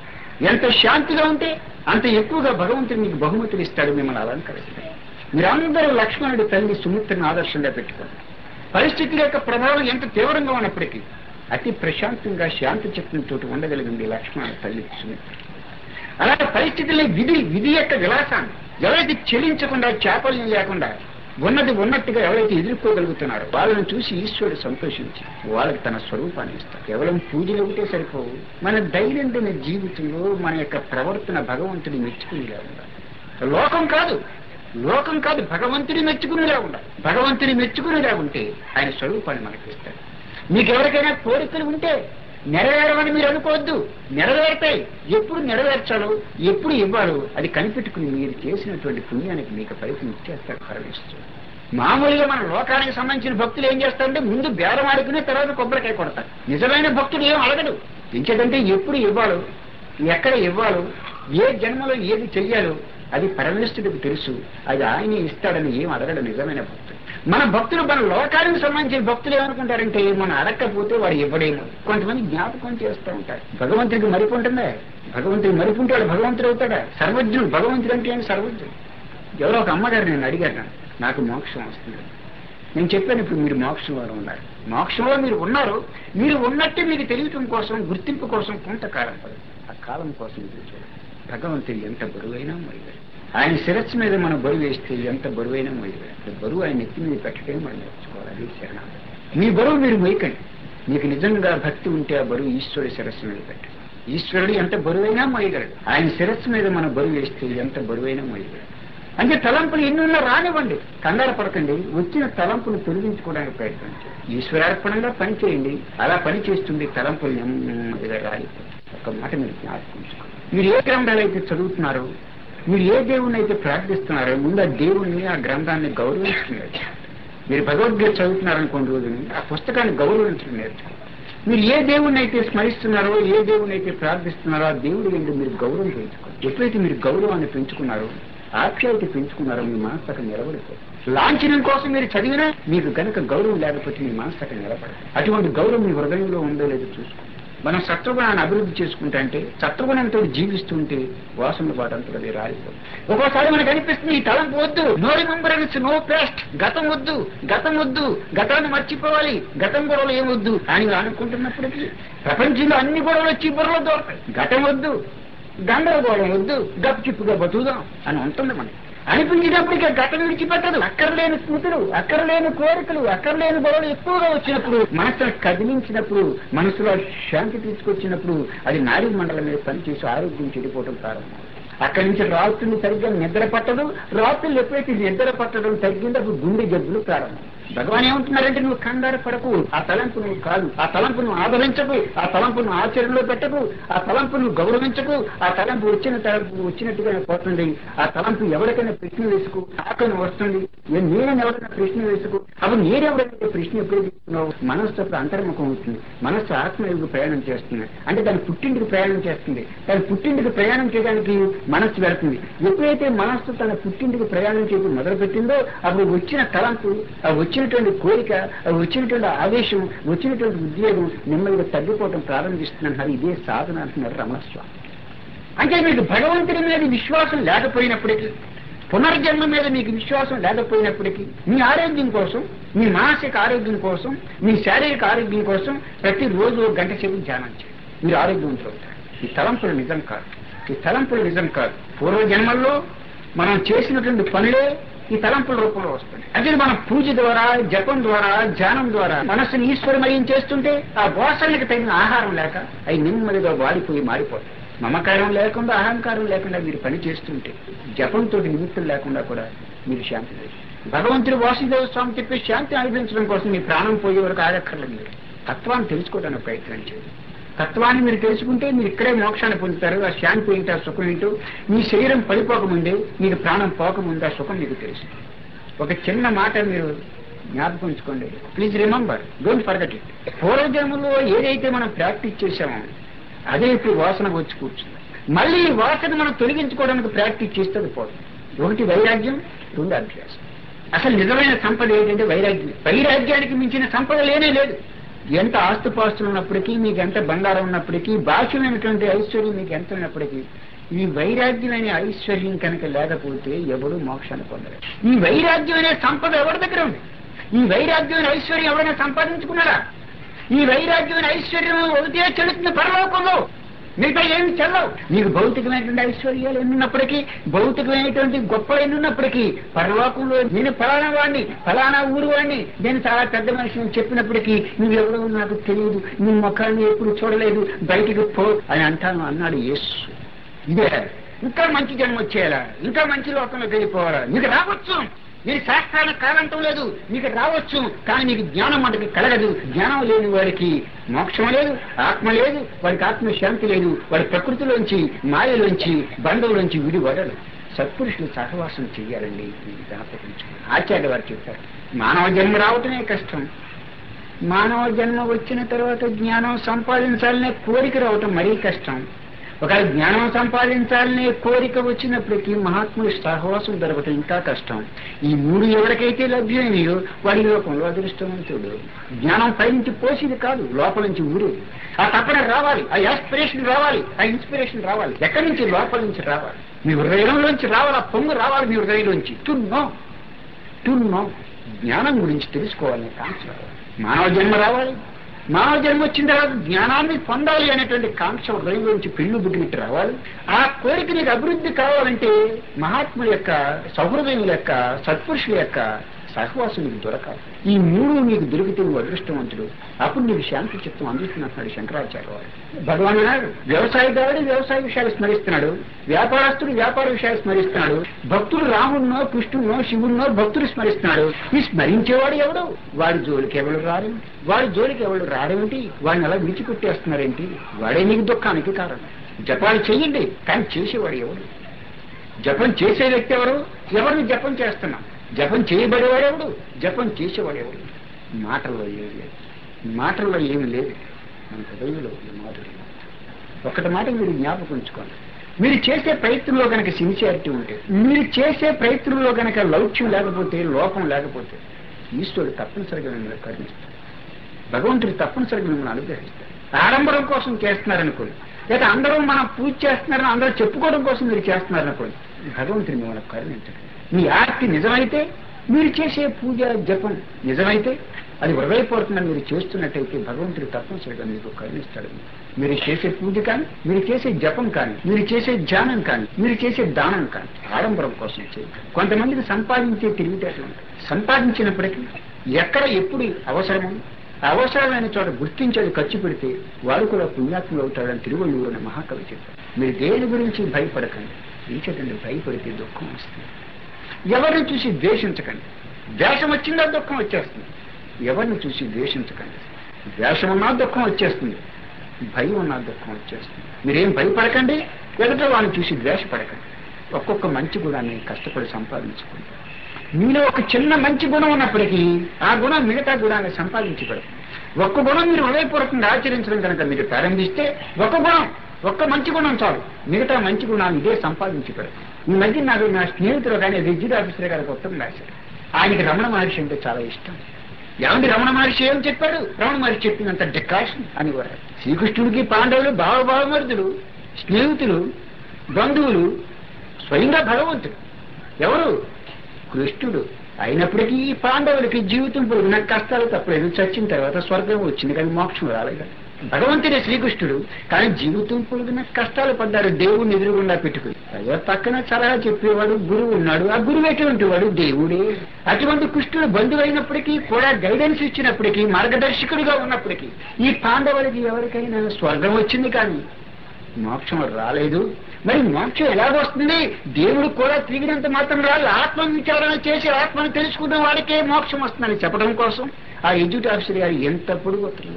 ఎంత శాంతిగా ఉంటే అంత ఎక్కువగా భగవంతుడు మీకు బహుమతులు ఇస్తాడు, మిమ్మల్ని అలంకరిస్తాడు. మీరందరూ లక్ష్మణుడి తల్లి సుమిత్రను ఆదర్శంగా పెట్టుకోండి. పరిస్థితుల యొక్క ప్రభావం ఎంత తీవ్రంగా ఉన్నప్పటికీ అతి ప్రశాంతంగా శాంతి చిత్తంతో ఉండగలిగింది లక్ష్మణుడి తల్లి సుమిత్ర. అలాంటి పరిస్థితుల్లో విధి విధి యొక్క విలాసాన్ని ఎవరైతే చెలించకుండా చాపల్యం లేకుండా ఉన్నది ఉన్నట్టుగా ఎవరైతే ఎదుర్కోగలుగుతున్నారో వాళ్ళని చూసి ఈశ్వరుడు సంతోషించి వాళ్ళకి తన స్వరూపాన్ని ఇస్తారు. కేవలం పూజలు ఒకటే సరిపోవు. మన దైనందిన జీవితంలో మన యొక్క ప్రవర్తన భగవంతుడి మెచ్చుకునేలా ఉండాలి. లోకం కాదు లోకం కాదు భగవంతుడి మెచ్చుకునేలా ఉండాలి. భగవంతుడి మెచ్చుకునేలా ఉంటే ఆయన స్వరూపాన్ని మనకి ఇస్తాడు. మీకు ఎవరికైనా కోరికలు ఉంటే నెరవేరమని మీరు అనుకోవద్దు, నెరవేరుతాయి. ఎప్పుడు నెరవేర్చాలో ఎప్పుడు ఇవ్వాలో అది కనిపెట్టుకుని మీరు చేసినటువంటి పుణ్యానికి మీకు ఫలితం ఇచ్చేస్తారు పరమేశ్వరుడు. మామూలుగా మన లోకానికి సంబంధించిన భక్తులు ఏం చేస్తారంటే ముందు బేరం ఆడుకుని తర్వాత కొబ్బరికాయ కొడతారు. నిజమైన భక్తుడు ఏం అడగడు. ఎందుకంటే ఎప్పుడు ఇవ్వాలో, ఎక్కడ ఇవ్వాలో, ఏ జన్మలో ఏది చెయ్యాలో అది పరమేశ్వరుడికి తెలుసు. అది ఆయనే ఇస్తాడని ఏం అడగడు నిజమైన భక్తుడు. మన భక్తులు మన లోకానికి సంబంధించిన భక్తులు ఏమనుకుంటారంటే మనం అడగకపోతే వాడు ఇవ్వడేమో. కొంతమంది జ్ఞాపకం చేస్తూ ఉంటారు. భగవంతుడికి మరిపు ఉంటుందా? భగవంతుడికి మరిపు ఉంటాడు, భగవంతుడు అవుతాడా? సర్వజ్ఞుడు. భగవంతుడు అంటే ఏంటి? సర్వజ్ఞుడు. ఎవరో ఒక అమ్మగారు నేను అడిగాను, నాకు మోక్షం వస్తుంది. నేను చెప్పాను, ఇప్పుడు మీరు మోక్షంలో ఉన్నారు. మోక్షంలో మీరు ఉన్నారు. మీరు ఉన్నట్టే మీకు తెలియటం కోసం, గుర్తింపు కోసం కొంతకాలం పడుతుంది. ఆ కాలం కోసం మీరు చూడండి. భగవంతుడు ఎంత బరువైనా మొయ్యగలడు. ఆయన శిరస్సు మీద మనం బరువు వేస్తే ఎంత బరువైనా మొయ్యగలడు. బరువు ఆయన ఎత్తి మీద పెట్టడం మనం నేర్చుకోవాలి. అది శరణాగతి. మీ బరువు మీరు మొయ్యకండి. మీకు నిజంగా భక్తి ఉంటే ఆ బరువు ఈశ్వరుడి శిరస్సు మీద పెట్టండి. ఈశ్వరుడు ఎంత బరువైనా మొయ్యగలడు. ఆయన శిరస్సు మీద మనం బరువు వేస్తే ఎంత బరువైనా మొయ్యగలడు. అంటే తలంపులు ఎన్నున్నా రానివ్వండి, కంగారు పడకండి. వచ్చిన తలంపును తొలగించుకోవడానికి ప్రయత్నించండి. ఈశ్వరార్పణంగా పని చేయండి. అలా పని చేస్తుంది తలంపులు నెమ్మదిగా రాలిపోతాయి. ఒక మాట మీరు జ్ఞాపకం. మీరు ఏ గ్రంథాలు అయితే చదువుతున్నారో, మీరు ఏ దేవుణ్ణి అయితే ప్రార్థిస్తున్నారో ముందు ఆ దేవుణ్ణి, ఆ గ్రంథాన్ని గౌరవించుకున్నారు. మీరు భగవద్గీత చదువుతున్నారనుకోండి, రోజుని ఆ పుస్తకాన్ని గౌరవించడం నేర్చుకోండి. మీరు ఏ దేవుణ్ణి అయితే స్మరిస్తున్నారో, ఏ దేవుణ్ణి అయితే ప్రార్థిస్తున్నారో ఆ దేవుడు ఏంటో మీరు గౌరవం పెంచుకోండి. ఎప్పుడైతే మీరు గౌరవాన్ని పెంచుకున్నారో, ఆప్యాయత పెంచుకున్నారో మీ మనసు అక్కడ నిలబడిపోతుంది. లాంఛనం కోసం మీరు చదివినా మీకు కనుక గౌరవం లేకపోతే మీ మనసు అక్కడ నిలబడదు. అటువంటి గౌరవం మీ హృదయంలో ఉందో లేదో చూసుకోండి. మనం సత్వగుణాన్ని అభివృద్ధి చేసుకుంటా అంటే, సత్వగుణంతో జీవిస్తుంటే వాసన పాటంతో అది రాలిపోతుంది. ఒక్కోసారి మనకు అనిపిస్తుంది ఈ తలంపు వద్దు, నో రిమెంబరెన్స్, నో పాస్ట్, గతం వద్దు, గతం వద్దు, గతాన్ని మర్చిపోవాలి, గతం గొడవలు ఏమొద్దు అని అనుకుంటున్నప్పటికీ ప్రపంచంలో అన్ని గొడవలు వచ్చి బుర్రలో దొరకాయి. గతం వద్దు, గందరగోళం వద్దు, గప్చిప్పుగా బతుకుదాం అని ఉంటుంది మనకి. అనిపించినప్పటికీ గతం విడిచిపెట్టదు. అక్కర్లేని స్మృతులు, అక్కర్లేని కోరికలు, అక్కర్లేని గొడవలు ఎక్కువగా వచ్చినప్పుడు, మనసును కదిలించినప్పుడు, మనసులో శాంతి తీసుకొచ్చినప్పుడు అది నాడీ మండలం మీద పనిచేసి ఆరోగ్యం చెడిపోవడం ప్రారంభం. అక్కడి నుంచి రాత్రులు సరిగ్గా నిద్ర పట్టదు. రాత్రులు ఎప్పుడైతే నిద్ర పట్టడం తగ్గిందో అప్పుడు గుండె జబ్బులు ప్రారంభం. భగవాన్ ఏమంటున్నారంటే నువ్వు కంగారు పడకు, ఆ తలంపు నువ్వు కాదు, ఆ తలంపును ఆదరించకు, ఆ తలంపును ఆచరణలో పెట్టకు, ఆ తలంపును గౌరవించకు. ఆ తలంపు వచ్చిన తలంపు వచ్చినట్టుగానే పోతుంది. ఆ తలంపు ఎవరికైనా ప్రశ్న వేసుకు, ఆకలి వస్తుంది. నేనే ఎవరైనా ప్రశ్న వేసుకు, అప్పుడు నేనెవరైతే ప్రశ్న ఎప్పుడు తీసుకున్నావు, మనస్సు అప్పుడు అంతర్ముఖం అవుతుంది. మనస్సు ఆత్మయోగి ప్రయాణం చేస్తుంది. అంటే దాని పుట్టింటికి ప్రయాణం చేస్తుంది. దాని పుట్టింటికి ప్రయాణం చేయడానికి మనస్సు వెళుతుంది. ఎప్పుడైతే మనస్సు తన పుట్టింటికి ప్రయాణం చేయడం మొదలుపెట్టిందో అప్పుడు వచ్చిన తలంపు, వచ్చినటువంటి కోరిక, వచ్చినటువంటి ఆవేశం, వచ్చినటువంటి ఉద్యోగం నెమ్మదిగా తగ్గిపోవడం ప్రారంభిస్తుందంటున్నారు. ఇదే సాధన అంటున్నారు రమణస్వామి. అంటే మీకు భగవంతుడి మీద విశ్వాసం లేకపోయినప్పటికీ, పునర్జన్మ మీద మీకు విశ్వాసం లేకపోయినప్పటికీ, మీ ఆరోగ్యం కోసం, మీ మానసిక ఆరోగ్యం కోసం, మీ శారీరక ఆరోగ్యం కోసం ప్రతిరోజు ఒక గంట సేపు ధ్యానం చేయండి. మీరు ఆరోగ్యవంతులు అవుతారు. ఈ తలంపులు నిజం కాదు, ఈ తలంపులు నిజం కాదు. పూర్వజన్మల్లో మనం చేసినటువంటి పనులే ఈ తలంపుల రూపంలో వస్తుంది. అంటే మనం పూజ ద్వారా, జపం ద్వారా, ధ్యానం ద్వారా మనస్సుని ఈశ్వరమయం చేస్తుంటే ఆ వాసనలకు తగిన ఆహారం లేక అవి నెమ్మదిగా వాడిపోయి మారిపోతాయి. మమకారం లేకుండా, అహంకారం లేకుండా మీరు పని చేస్తుంటే, జపంతో నిమిత్తం లేకుండా కూడా మీరు శాంతి లేదు. భగవంతుడు వాసుదేవ స్వామి చెప్పే శాంతిని అనుభవించడం కోసం మీ ప్రాణం పోయే వరకు ఆగక్కర్లేదు. మీరు తత్వాన్ని తెలుసుకోవడానికి ప్రయత్నం చేయండి. తత్వాన్ని మీరు తెలుసుకుంటే మీరు ఇక్కడే మోక్షాన్ని పొందుతారు. ఆ శాంతి ఏంటో, ఆ సుఖం ఏంటో మీ శరీరం పడిపోకముందే, మీకు ప్రాణం పోకముందే ఆ సుఖం మీకు తెలుసు. ఒక చిన్న మాట మీరు జ్ఞాపకం ఉంచుకోండి. Please remember, don't forget it. పూర్వజన్మలో ఏదైతే మనం ప్రాక్టీస్ చేశామో అదే ఇప్పుడు వాసన వచ్చి కూర్చుంది. మళ్ళీ ఈ వాసన మనం తొలగించుకోవడానికి ప్రాక్టీస్ చేస్తే పోతుంది. ఒకటి వైరాగ్యం, రెండు అభ్యాసం. అసలు నిజమైన సంపద ఏంటంటే వైరాగ్యం. వైరాగ్యానికి మించిన సంపద లేనే లేదు. ఎంత ఆస్తుపాస్తులు ఉన్నప్పటికీ, మీకు ఎంత బంగారం ఉన్నప్పటికీ, బాహ్యమైనటువంటి ఐశ్వర్యం మీకు ఎంత ఉన్నప్పటికీ, ఈ వైరాగ్యం అనే ఐశ్వర్యం కనుక లేకపోతే ఎవడు మోక్షాన్ని పొందలేదు. ఈ వైరాగ్యం అనే సంపద ఎవరి దగ్గర ఉంది? ఈ వైరాగ్యం అనే ఐశ్వర్యం ఎవరైనా సంపాదించుకున్నారా? ఈ వైరాగ్యం అనే ఐశ్వర్యం ఒకటే చెల్లుతుంది పరలోకంలో, మిగతా ఏమి చెల్లవు. నీకు భౌతికమైనటువంటి ఐశ్వర్యాలు ఎన్నున్నప్పటికీ, భౌతికమైనటువంటి గొప్ప ఎన్నున్నప్పటికీ, పరలోకంలో నేను ఫలానా వాడిని, ఫలానా ఊరు వాడిని, నేను చాలా పెద్ద మనిషిని చెప్పినప్పటికీ నువ్వెవరో నాకు తెలియదు, నీ ముఖాన్ని ఎప్పుడు చూడలేదు, బయటికి పో అని అంటాను అన్నాడు యేసు. ఇదే ఇంకా మంచి జన్మ వచ్చేయాలా, ఇంకా మంచి లోకంలోకి వెళ్ళిపోవాలా, నీకు రావచ్చు. మీరు శాస్త్రానికి కాదంటం లేదు, మీకు రావచ్చు. కానీ మీకు జ్ఞానం మనకి కలగదు. జ్ఞానం లేని వాడికి మోక్షం లేదు, ఆత్మ లేదు, వాడికి ఆత్మశాంతి లేదు. వాడి ప్రకృతిలోంచి, మాయలోంచి, బంధంలోంచి విడిపడడు. సత్పురుషులు సహవాసం చెయ్యాలండి. మీకు జ్ఞాపకించుకోండి. ఆచార్య వారు చెప్పారు, మానవ జన్మ రావటమే కష్టం. మానవ జన్మ వచ్చిన తర్వాత జ్ఞానం సంపాదించాలనే కోరిక రావటం మరీ కష్టం. ఒక జ్ఞానం సంపాదించాలనే కోరిక వచ్చినప్పటికీ మహాత్ముడి సహవాసం దొరకటం ఇంకా కష్టం. ఈ మూడు ఎవరికైతే లభ్యమైనయో వాడి లోకంలో అదృష్టవంతుడు. జ్ఞానం పైనుంచి పోసేది కాదు, లోపల నుంచి ఊరేది. ఆ తపన రావాలి, ఆ యాస్పిరేషన్ రావాలి, ఆ ఇన్స్పిరేషన్ రావాలి. ఎక్కడి నుంచి? లోపల నుంచి రావాలి. మీ హృదయంలోంచి రావాలి, ఆ పొంగు రావాలి మీ హృదయంలోంచి. టు నో టు నో జ్ఞానం గురించి తెలుసుకోవాలని కాంక్ష రావాలి. మానవ జన్మ రావాలి. మానవ జన్మ వచ్చిన తర్వాత జ్ఞానాన్ని పొందాలి అనేటువంటి కాంక్ష హృదయం నుంచి పెళ్లి బుద్ధినట్టు రావాలి. ఆ కోరిక నీకు అభివృద్ధి కావాలంటే మహాత్ముల యొక్క, సౌహృదయుల యొక్క, సత్పురుషుల యొక్క సహవాసం నీకు దొరకాలి. ఈ మూడు నీకు దొరికితే నువ్వు అదృష్టవంతుడు. అప్పుడు నీకు శాంతి చిత్తం అందుతున్నట్టున్నాడు శంకరాచార్య వారు. భగవాన్ అన్నాడు, వ్యవసాయదారుడు వ్యవసాయ విషయాలు స్మరిస్తున్నాడు, వ్యాపారస్తుడు వ్యాపార విషయాలు స్మరిస్తున్నాడు, భక్తుడు రాముడినో కృష్ణునో శివుడినో భక్తుడు స్మరిస్తున్నాడు. ఈ స్మరించేవాడు ఎవడు? వాడి జోలికి ఎవడు రాడు. వాడి జోలికి ఎవడు రాడేమిటి? వాడిని అలా విడిచిపెట్టేస్తున్నారేంటి? వాడే నీకు దుఃఖానికి కారణం. జపాలు చెయ్యండి, కానీ చేసేవాడు ఎవడు? జపం చేసే వ్యక్తి ఎవరు? ఎవరిని జపం చేస్తున్నాం? జపం చేయబడేవాడెవడు? జపం చేసేవాడెవడు? మాటల్లో ఏమి లేదు, మాటల్లో ఏమి లేదు, మన హృదయంలో మాటలు. ఒక్కటి మాట మీరు జ్ఞాపకం ఉంచుకోండి. మీరు చేసే ప్రయత్నంలో కనుక సిన్సియారిటీ ఉంటే, మీరు చేసే ప్రయత్నంలో కనుక లౌక్యం లేకపోతే, లోపం లేకపోతే, ఈశ్వరుడు తప్పనిసరిగా మిమ్మల్ని కరుణిస్తాడు. భగవంతుడు తప్పనిసరిగా మిమ్మల్ని అనుగ్రహిస్తాడు. ఆడంబరం కోసం చేస్తున్నారనుకోండి, లేదా అందరూ మనం పూజ చేస్తున్నారని అందరూ చెప్పుకోవడం కోసం మీరు చేస్తున్నారనుకోండి, భగవంతుడు మిమ్మల్ని కరుణించడు. మీ ఆర్తి నిజమైతే, మీరు చేసే పూజ జపం నిజమైతే, అది హృదయపూర్వకంగా మీరు చేస్తున్నట్టయితే భగవంతుడు తప్పనిసరిగా మీకు కరుణిస్తాడు. మీరు చేసే పూజ కానీ, మీరు చేసే జపం కానీ, మీరు చేసే ధ్యానం కానీ, మీరు చేసే దానం కానీ ఆడంబరం కోసం చేయండి. కొంతమందికి సంపాదించే తెలివితేటలు ఉంటాయి. సంపాదించినప్పటికీ ఎక్కడ ఎప్పుడు అవసరమో అవసరమైన చోట గుర్తించేది ఖర్చు పెడితే వాడు కూడా పుణ్యాత్ములు అవుతాడని తిరువళ్ళూరు అనే మహాకవి చెప్పారు. మీరు దేని గురించి భయపడకండి, ఇంకేటండి భయపడితే దుఃఖం వస్తుంది. ఎవరిని చూసి ద్వేషించకండి, ద్వేషం వచ్చిందా దుఃఖం వచ్చేస్తుంది. ఎవరిని చూసి ద్వేషించకండి, ద్వేషం ఉన్నా దుఃఖం వచ్చేస్తుంది, భయం ఉన్నా దుఃఖం వచ్చేస్తుంది. మీరేం భయపడకండి, ఎదుట వాళ్ళని చూసి ద్వేషపడకండి. ఒక్కొక్క మంచి గుణాన్ని కష్టపడి సంపాదించుకోండి. మీలో ఒక చిన్న మంచి గుణం ఉన్నప్పటికీ ఆ గుణం మిగతా గుణాన్ని సంపాదించబడదు. ఒక్క గుణం మీరు హృదయపూర్వకంగా ఆచరించడం కనుక మీరు ప్రారంభిస్తే, ఒక గుణం, ఒక్క మంచి గుణం చాలు, మిగతా మంచి గుణాలు ఇదే సంపాదించబడదు. ఈ మధ్య నాకు నా స్నేహితులు కానీ రిజిడ్ ఆఫీసర్ గారికి ఉత్తరం రాశారు. ఆయనకి రమణ మహర్షి అంటే చాలా ఇష్టం. ఏమంటే రమణ మహర్షి ఏం చెప్పాడు? రమణ మహర్షి చెప్పినంత డికాషన్ అనేవారు. శ్రీకృష్ణుడికి పాండవులు భావభావమరుదులు, స్నేహితులు, బంధువులు, స్వయంగా భగవంతుడు. ఎవరు? కృష్ణుడు. అయినప్పటికీ ఈ పాండవులకి జీవితం పొడిగిన కష్టాలు తప్పలేదు. చచ్చిన తర్వాత స్వర్గం వచ్చింది కానీ మోక్షం రాలేదు. భగవంతుడే శ్రీకృష్ణుడు, కానీ జీవితం పొడిగిన కష్టాలు పడ్డారు దేవుడిని ఎదురుగుండా పెట్టుకుని. అయ్యో పక్కన సలహా చెప్పేవాడు గురువు ఉన్నాడు, ఆ గురువు ఎటువంటి వాడు? దేవుడే. అటువంటి కృష్ణుడు బంధువైనప్పటికీ కూడా, గైడెన్స్ ఇచ్చినప్పటికీ, మార్గదర్శకుడిగా ఉన్నప్పటికీ ఈ పాండవులకి ఎవరికైనా స్వర్గం వచ్చింది కానీ మోక్షం రాలేదు. మరి మోక్షం ఎలాగొస్తుంది? దేవుడు కూడా తిరిగినంత మాత్రం రాదు. ఆత్మ విచారణ చేసి ఆత్మను తెలుసుకున్న వాడికే మోక్షం వస్తుందని చెప్పడం కోసం ఆ ఎడ్యుట్ ఆఫీసర్ గారు ఎంత పొడుగు ఉత్తరం రాశారు.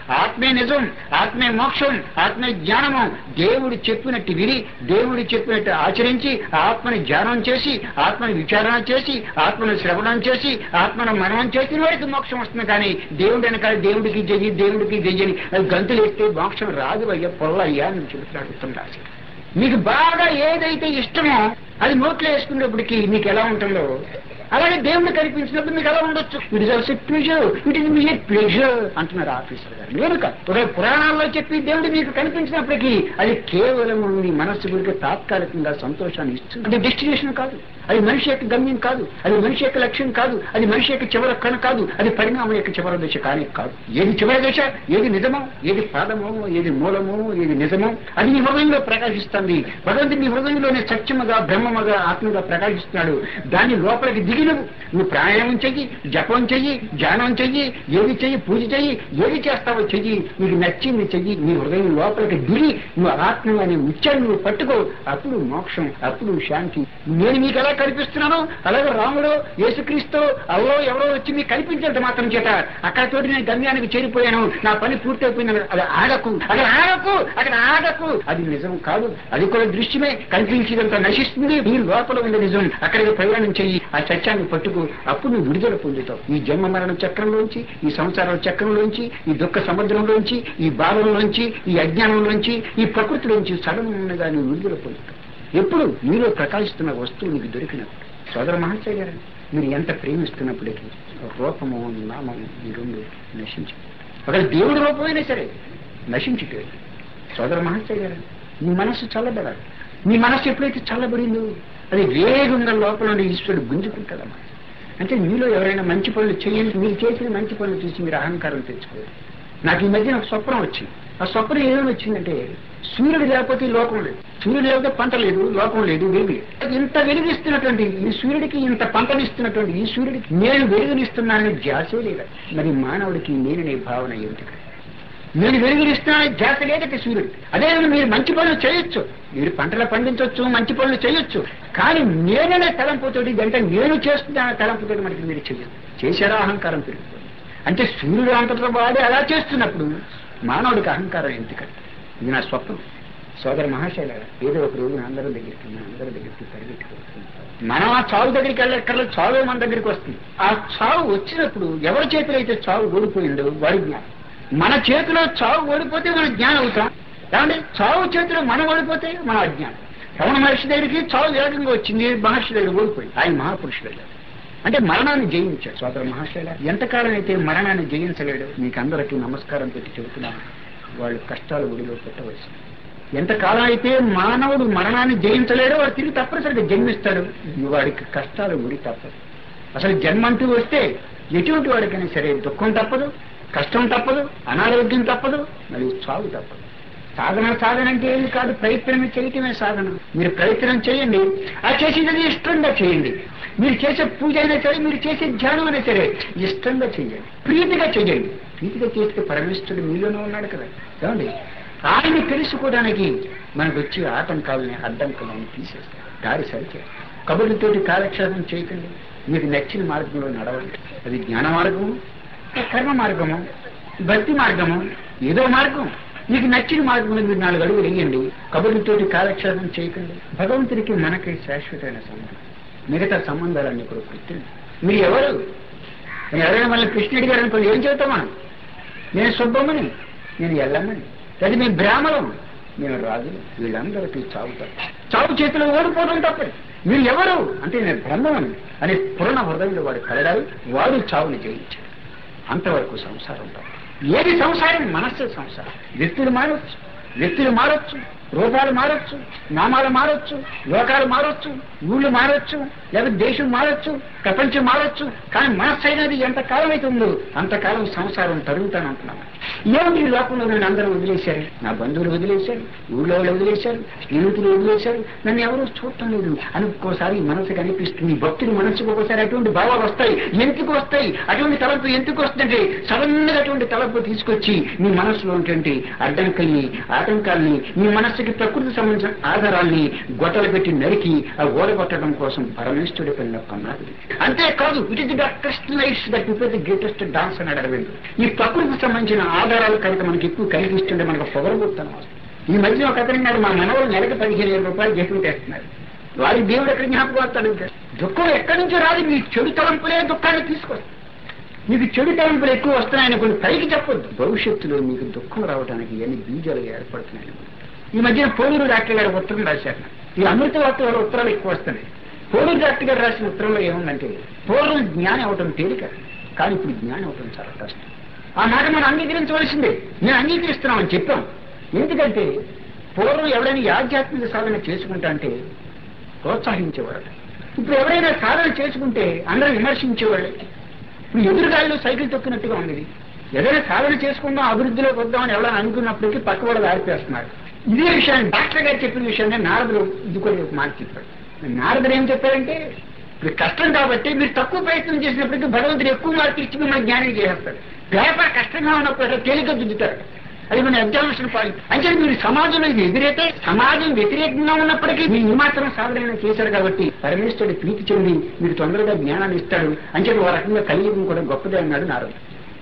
ఆత్మే నిజం, ఆత్మే మోక్షం, ఆత్మే జ్ఞానము. దేవుడు చెప్పినట్టు విని, దేవుడు చెప్పినట్టు ఆచరించి, ఆత్మని ధ్యానం చేసి, ఆత్మని విచారణ చేసి, ఆత్మను శ్రవణం చేసి, ఆత్మను మననం చేసిన వాడికి మోక్షం వస్తుంది. కానీ దేవుడు వెనకాల దేవుడికి చెయ్యి, దేవుడికి చెయ్యని అది గంతులు ఎత్తే మోక్షం రాదు అయ్యా, పొల్లయ్యా అని చెబుతున్నాడు ఉత్తమ్ రాసి. మీకు బాగా ఏదైతే ఇష్టమో అది నోట్లో వేసుకున్నప్పటికీ మీకు ఎలా ఉంటుందో అలాగే దేవుడు కనిపించినప్పుడు మీకు ఎలా ఉండొచ్చు. It is also pleasure, it is మీ ప్లెజర్ అంటున్నారు ఆఫీసర్ గారు. నేను కాదు, పురాణాల్లో చెప్పి దేవుడు మీకు కనిపించినప్పటికీ అది కేవలం మీ మనస్సు గురికి తాత్కాలికంగా సంతోషాన్ని ఇస్తుంది. అది డెస్టినేషన్ కాదు, అది మనిషి యొక్క గమ్యం కాదు, అది మనిషి యొక్క లక్ష్యం కాదు, అది మనిషి యొక్క చివరి కణ కాదు, అది పరిణామం యొక్క చివరి దశ కానీ కాదు. ఏది చివరి దశ, ఏది నిజమో, ఏది పాదమో, ఏది మూలమో, ఏది నిజమో అది మీ హృదయంలో ప్రకాశిస్తుంది. భగవంతుడు మీ హృదయంలోనే సత్యముగా బ్రహ్మముగా ఆత్మగా ప్రకాశిస్తున్నాడు. దాని లోపలికి దిగి నువ్వు నువ్వు ప్రాణాయామం చెయ్యి, జపం చెయ్యి, ధ్యానం చెయ్యి, ఏది చెయ్యి, పూజ చెయ్యి, ఏది చేస్తావో చెయ్యి, నీకు నచ్చింది చెయ్యి. నీ హృదయం లోపలికి దిగి నువ్వు ఆత్మ అనే ఉచ్చాన్ని నువ్వు పట్టుకో. అప్పుడు మోక్షం, అప్పుడు శాంతి. నేను మీకు ఎలా కనిపిస్తున్నానో అలాగే రాముడు, యేసుక్రీస్తు, అల్లో ఎవరో వచ్చి మీకు కనిపించేంత మాత్రం చేత అక్కడతోటి నేను గమ్యానికి చేరిపోయాను, నా పని పూర్తయిపోయింది. అది ఆగకు, అక్కడ ఆగకు, అక్కడ ఆగకు. అది నిజం కాదు, అది కూడా దృశ్యమే. కనిపించేదంతా నశిస్తుంది. నీ లోపల ఉండే నిజం. అక్కడికి ప్రయాణం చెయ్యి, ఆ సత్యాన్ని పట్టుకు. అప్పుడు నువ్వు విడుదల పొందుతావు. ఈ జన్మ మరణ చక్రంలోంచి, ఈ సంసార చక్రంలోంచి, ఈ దుఃఖ సముద్రంలోంచి, ఈ బాధంలోంచి, ఈ అజ్ఞానంలోంచి, ఈ ప్రకృతిలోంచి సడన్గా నువ్వు విడుదల పొందుతావు. ఎప్పుడు నీలో ప్రకాశిస్తున్న వస్తువు నీకు దొరికినప్పుడు. సోదర మహాశయ గారు, మీరు ఎంత ప్రేమిస్తున్నప్పటికీ రూపము, నామము ఈ రెండు నశించి, ఒకవేళ దేవుడి రూపమైనా సరే నశించిపోయింది. సోదర మహాశయ గారు, మీ మనస్సు చల్లబడాలి. మీ మనస్సు ఎప్పుడైతే చల్లబడిందో అది వేగంగా లోపల నుండి ఈశ్వరుడు గుంజుకుంటాడమ్మా. అంటే మీలో ఎవరైనా మంచి పనులు చేయండి, మీరు చేసిన మంచి పనులు చూసి మీరు అహంకారం తెచ్చుకోవాలి. నాకు ఈ మధ్యన ఒక స్వప్నం వచ్చింది. ఆ స్వప్నం ఏమేమి వచ్చిందంటే, సూర్యుడు లేకపోతే లోకం లేదు, సూర్యుడు లేకపోతే పంట లేదు, లోకం లేదు, వెలుగు. ఇంత వెలుగిస్తున్నటువంటి ఈ సూర్యుడికి, ఇంత పంటనిస్తున్నటువంటి ఈ సూర్యుడికి నేను వెలుగునిస్తున్నానని ధ్యాసే లేదా? మరి మానవుడికి నేననే భావన ఎందుకు? నేను వెలుగునిస్తున్నానని ధ్యాస లేదట సూర్యుడు. అదే మీరు మంచి పనులు చేయొచ్చు, మీరు పంటలు పండించవచ్చు, మంచి పనులు చేయొచ్చు, కానీ నేననే తలంపుతోటి, అంటే నేను చేస్తున్నా తలంపుతోటి మనకి మీరు చెయ్యదు. చేశారా అహంకారం పెరుగుతుంది. అంటే సూర్యుడు అంతటా వాడే అలా చేస్తున్నప్పుడు మానవుడికి అహంకారం ఎందుకంటే ఇది నా స్వప్నం. సోదర మహాశయ ఏదో ఒక రోజు అందరి దగ్గరికి అందరి దగ్గరికి పరిగెట్టుకుంటుంది. మనం ఆ చావు దగ్గరికి వెళ్ళక్కర్లేదు, చావే మన దగ్గరికి వస్తుంది. ఆ చావు వచ్చినప్పుడు ఎవరి చేతిలో అయితే చావు ఓడిపోయిందో వాడి జ్ఞానం. మన చేతిలో చావు ఓడిపోతే మన జ్ఞానం అవుతాం. కాబట్టి చావు చేతిలో మనం ఓడిపోతే మన అజ్ఞానం. రమణ మహర్షి దగ్గరికి చావు వేగంగా వచ్చింది, మహర్షి దగ్గర ఓడిపోయింది. ఆయన మహాపురుషుడు అంటే మరణాన్ని జయించాడు. సోదర మహాశయ ఎంతకాలం అయితే మరణాన్ని జయించలేడు, మీకు అందరికీ నమస్కారం పెట్టి చెబుతున్నాను, వాళ్ళు కష్టాలు ఒడిలో పెట్టవలసి. ఎంతకాలం అయితే మానవుడు మరణాన్ని జయించలేడో వాడు తిరిగి తప్పనిసరిగా జన్మిస్తాడు. వాడికి కష్టాలు ఒడి తప్పదు. అసలు జన్మంటూ వస్తే ఎటువంటి వాడికైనా సరే దుఃఖం తప్పదు, కష్టం తప్పదు, అనారోగ్యం తప్పదు, మరియు చావు తప్పదు. సాధన సాధన అంటే ఏమి కాదు, ప్రయత్నం చేయటమే సాధన. మీరు ప్రయత్నం చేయండి, ఆ చేసేది ఇష్టంగా చేయండి. మీరు చేసే పూజ అయినా సరే, మీరు చేసే ధ్యానం అయినా సరే ఇష్టంగా చేయండి, ప్రీతిగా చేయండి. ప్రీతిగా చేస్తే పరమేశ్వరుడు మీలోనే ఉన్నాడు కదా. ఏమండి, ఆయన తెలుసుకోవడానికి మనకు వచ్చే ఆటంకాలని, అడ్డంకులను తీసేస్తారు, దారి సరిచేయాలి. కబుర్లతోటి కాలక్షేపం చేయకండి, మీకు నచ్చిన మార్గంలో నడవండి. అది జ్ఞాన మార్గము, కర్మ మార్గము, భక్తి మార్గము, ఏదో మార్గం. మీకు నచ్చిన మార్గంలో మీరు నాలుగు అడుగులు వేయండి. కబుర్లతోటి కాలక్షేపం చేయకండి. భగవంతుడికి మనకి శాశ్వతమైన సంబంధం, మిగతా సంబంధాలన్నీ కూడా గుర్తుంది. మీరు ఎవరు? ఎవరైనా మళ్ళీ కృష్ణుడి గారు అనుకోండి, ఏం చెబుతాం మనం? నేను సుబ్బమ్మని, నేను ఎల్లమ్మని, అది నేను బ్రాహ్మణం, నేను రాజులు. వీళ్ళందరికీ చావుతారు. చావు చేతిలో ఓడిపోవడం తప్పదు. మీరు ఎవరు అంటే నేను బ్రహ్మమని అనే పూర్ణ హృదయంలో వాడు కలడాలి, వాడు చావుని జయించాడు. అంతవరకు సంసారం తప్ప. ఏది సంసారం? మనస్సే సంసారం. వ్యక్తులు మారొచ్చు, వ్యక్తులు మారొచ్చు, రూపాలు మారొచ్చు, నామాలు మారొచ్చు, లోకాలు మారొచ్చు, ఊళ్ళు మారొచ్చు, లేదా దేశం మారొచ్చు, ప్రపంచం మారొచ్చు, కానీ మనస్సు అయినది ఎంతకాలం అయితే ఉందో అంతకాలం సంసారం తరుగుతాను అంటున్నాను. ఏమి ఈ లోకంలో నేను అందరూ వదిలేశారు, నా బంధువులు వదిలేశారు, ఊళ్ళో వాళ్ళు వదిలేశారు, స్నేహితులు వదిలేశారు, నన్ను ఎవరూ చూడటం లేదు అని ఒక్కోసారి మనసుకు అనిపిస్తుంది. భక్తుడి మనసుకు ఒకసారి అటువంటి భావాలు వస్తాయి. ఎందుకు వస్తాయి అటువంటి తలంపు? ఎందుకు వస్తుందంటే సడన్ గా అటువంటి తలంపు తీసుకొచ్చి మీ మనసులో ఉన్నటువంటి అడ్డంకుల్ని, ఆటంకాల్ని, మీ మనస్సుకి ప్రకృతి సంబంధించిన ఆధారాల్ని గొట్టలు పెట్టి నరికి ఆ ఓడగొట్టడం కోసం పరమేశ్వరుడి పైన పన్నాడు. అంతేకాదు, it is the crystallites that prepare the greatest dance అన్నాడు అరవింద్. ఈ ప్రకృతికి సంబంధించిన ఆధారాలు కనుక మనకి ఎక్కువ కలిగిస్తుంటే మనకు పొగరబోతాను. ఈ మధ్య ఒక అతను నాడు మా మనవలు నెలకు పదిహేను వేల రూపాయలు జీతం చేస్తున్నారు. వారి దేవుడు ఎక్కడ జ్ఞాపకం వస్తాడు? దుఃఖం ఎక్కడి నుంచో రాదు, మీ చెడు తలంపులే దుఃఖాన్ని తీసుకొస్తాయి. మీకు చెడు తలంపులు ఎక్కువ వస్తున్నాయని కొన్ని పైకి చెప్పొద్దు. భవిష్యత్తులో మీకు దుఃఖం రావడానికి ఎన్ని బీజాలు ఏర్పడుతున్నాయి. ఈ మధ్యన పోలూరు డాక్టర్ గారు ఉత్తరం రాశారు. ఈ అమృత వార్త వాళ్ళ ఉత్తరాలు ఎక్కువ వస్తున్నాయి. పోలూరు డాక్టర్ గారు రాసిన ఉత్తరంలో ఏముందంటే, పూర్వం జ్ఞానం అవటం తేలిక, కానీ ఇప్పుడు జ్ఞానం అవటం చాలా కష్టం. ఆ మాట మనం అంగీకరించవలసిందే. నేను అంగీకరిస్తున్నామని చెప్పాం. ఎందుకంటే పూర్వం ఎవరైనా ఆధ్యాత్మిక సాధన చేసుకుంటా అంటే ప్రోత్సహించేవాడు. ఇప్పుడు ఎవరైనా సాధన చేసుకుంటే అందరూ విమర్శించేవాళ్ళు. ఇప్పుడు ఎదురుగాళ్ళు సైకిల్ తొక్కినట్టుగా ఉంది. ఏదైనా సాధన చేసుకుందాం, అభివృద్ధిలోకి వద్దామని ఎవరైనా అనుకున్నప్పటికీ పక్క వాళ్ళు దారిపేస్తున్నారు. ఇదే విషయాన్ని డాక్టర్ గారు చెప్పిన విషయాన్ని నారదుడు ఇది కూడా ఒక మాట చెప్పాడు. నారదుడు ఏం చెప్పారంటే, ఇప్పుడు కష్టం కాబట్టి మీరు తక్కువ ప్రయత్నం చేసినప్పటికీ భగవంతుడు ఎక్కువ మార్కులు ఇచ్చి మిమ్మల్ని జ్ఞానం చేసేస్తాడు. పేపర్ కష్టంగా ఉన్నప్పుడు తేలిక దిద్దుతాడు. అది మన ఎగ్జామినేషన్ పాయింట్. అంటే మీరు సమాజంలో ఇది ఎదురైతే సమాజం వ్యతిరేకంగా ఉన్నప్పటికీ మీరు ఈ మాత్రం సాధన చేశారు కాబట్టి పరమేశ్వరుడు ప్రీతి చెంది మీరు తొందరగా జ్ఞానాన్ని ఇస్తాడు అని చెప్పి ఒక రకంగా కలియుగం కూడా గొప్పదే అన్నాడు నారదుడు.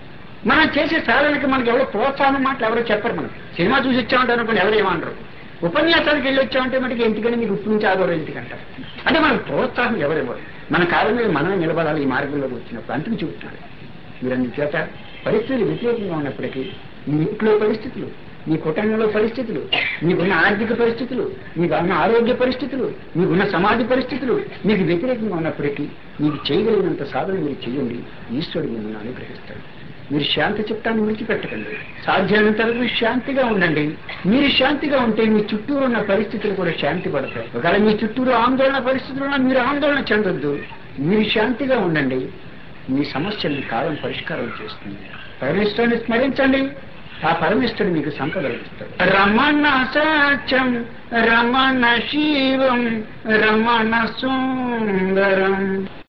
మనం చేసే సాధనకి మనకి ఎవరో ప్రోత్సాహం మాటలు ఎవరో చెప్పరు. మనం సినిమా చూసి వచ్చామంటే అనుకోండి ఎవరేమంటారు. ఉపన్యాసానికి వెళ్ళి వచ్చామంటే మనకి ఎందుకని మీకు ఉప్పు నుంచి ఆగోరు ఎందుకంటారు. అంటే మనకు ప్రోత్సాహం ఎవరెవరు. మన కాలం మీద మనమే నిలబడాలి ఈ మార్గంలోకి వచ్చినప్పుడు. అందుకు చెబుతున్నాడు. మీరు అన్ని చేత పరిస్థితులు వ్యతిరేకంగా ఉన్నప్పటికీ మీ ఇంట్లో పరిస్థితులు, మీ కుటుంబంలో పరిస్థితులు, మీకున్న ఆర్థిక పరిస్థితులు, మీకున్న ఆరోగ్య పరిస్థితులు, మీకున్న సమాజ పరిస్థితులు మీకు వ్యతిరేకంగా ఉన్నప్పటికీ మీకు చేయగలిగినంత సాధన మీరు చేయండి. ఈశ్వరుడు మిమ్మల్ని అనుగ్రహిస్తాడు. మీరు శాంతి చిత్తాన్ని విడిచిపెట్టకండి. సాధ్యమైనంత వరకు శాంతిగా ఉండండి. మీరు శాంతిగా ఉంటే మీ చుట్టూరు ఉన్న పరిస్థితులు కూడా శాంతి పడతాయి. ఒకవేళ మీ చుట్టూరు ఆందోళన పరిస్థితులు ఉన్నా మీరు ఆందోళన చెందొద్దు. మీరు శాంతిగా ఉండండి. మీ సమస్యల్ని కాలం పరిష్కారం చేస్తుంది. పరమేశ్వరుని స్మరించండి. ఆ పరమేశ్వరుడు మీకు సంపద ఇస్తాడు. రమణ సత్యం, రమణ శివం, రమణ సుందరం.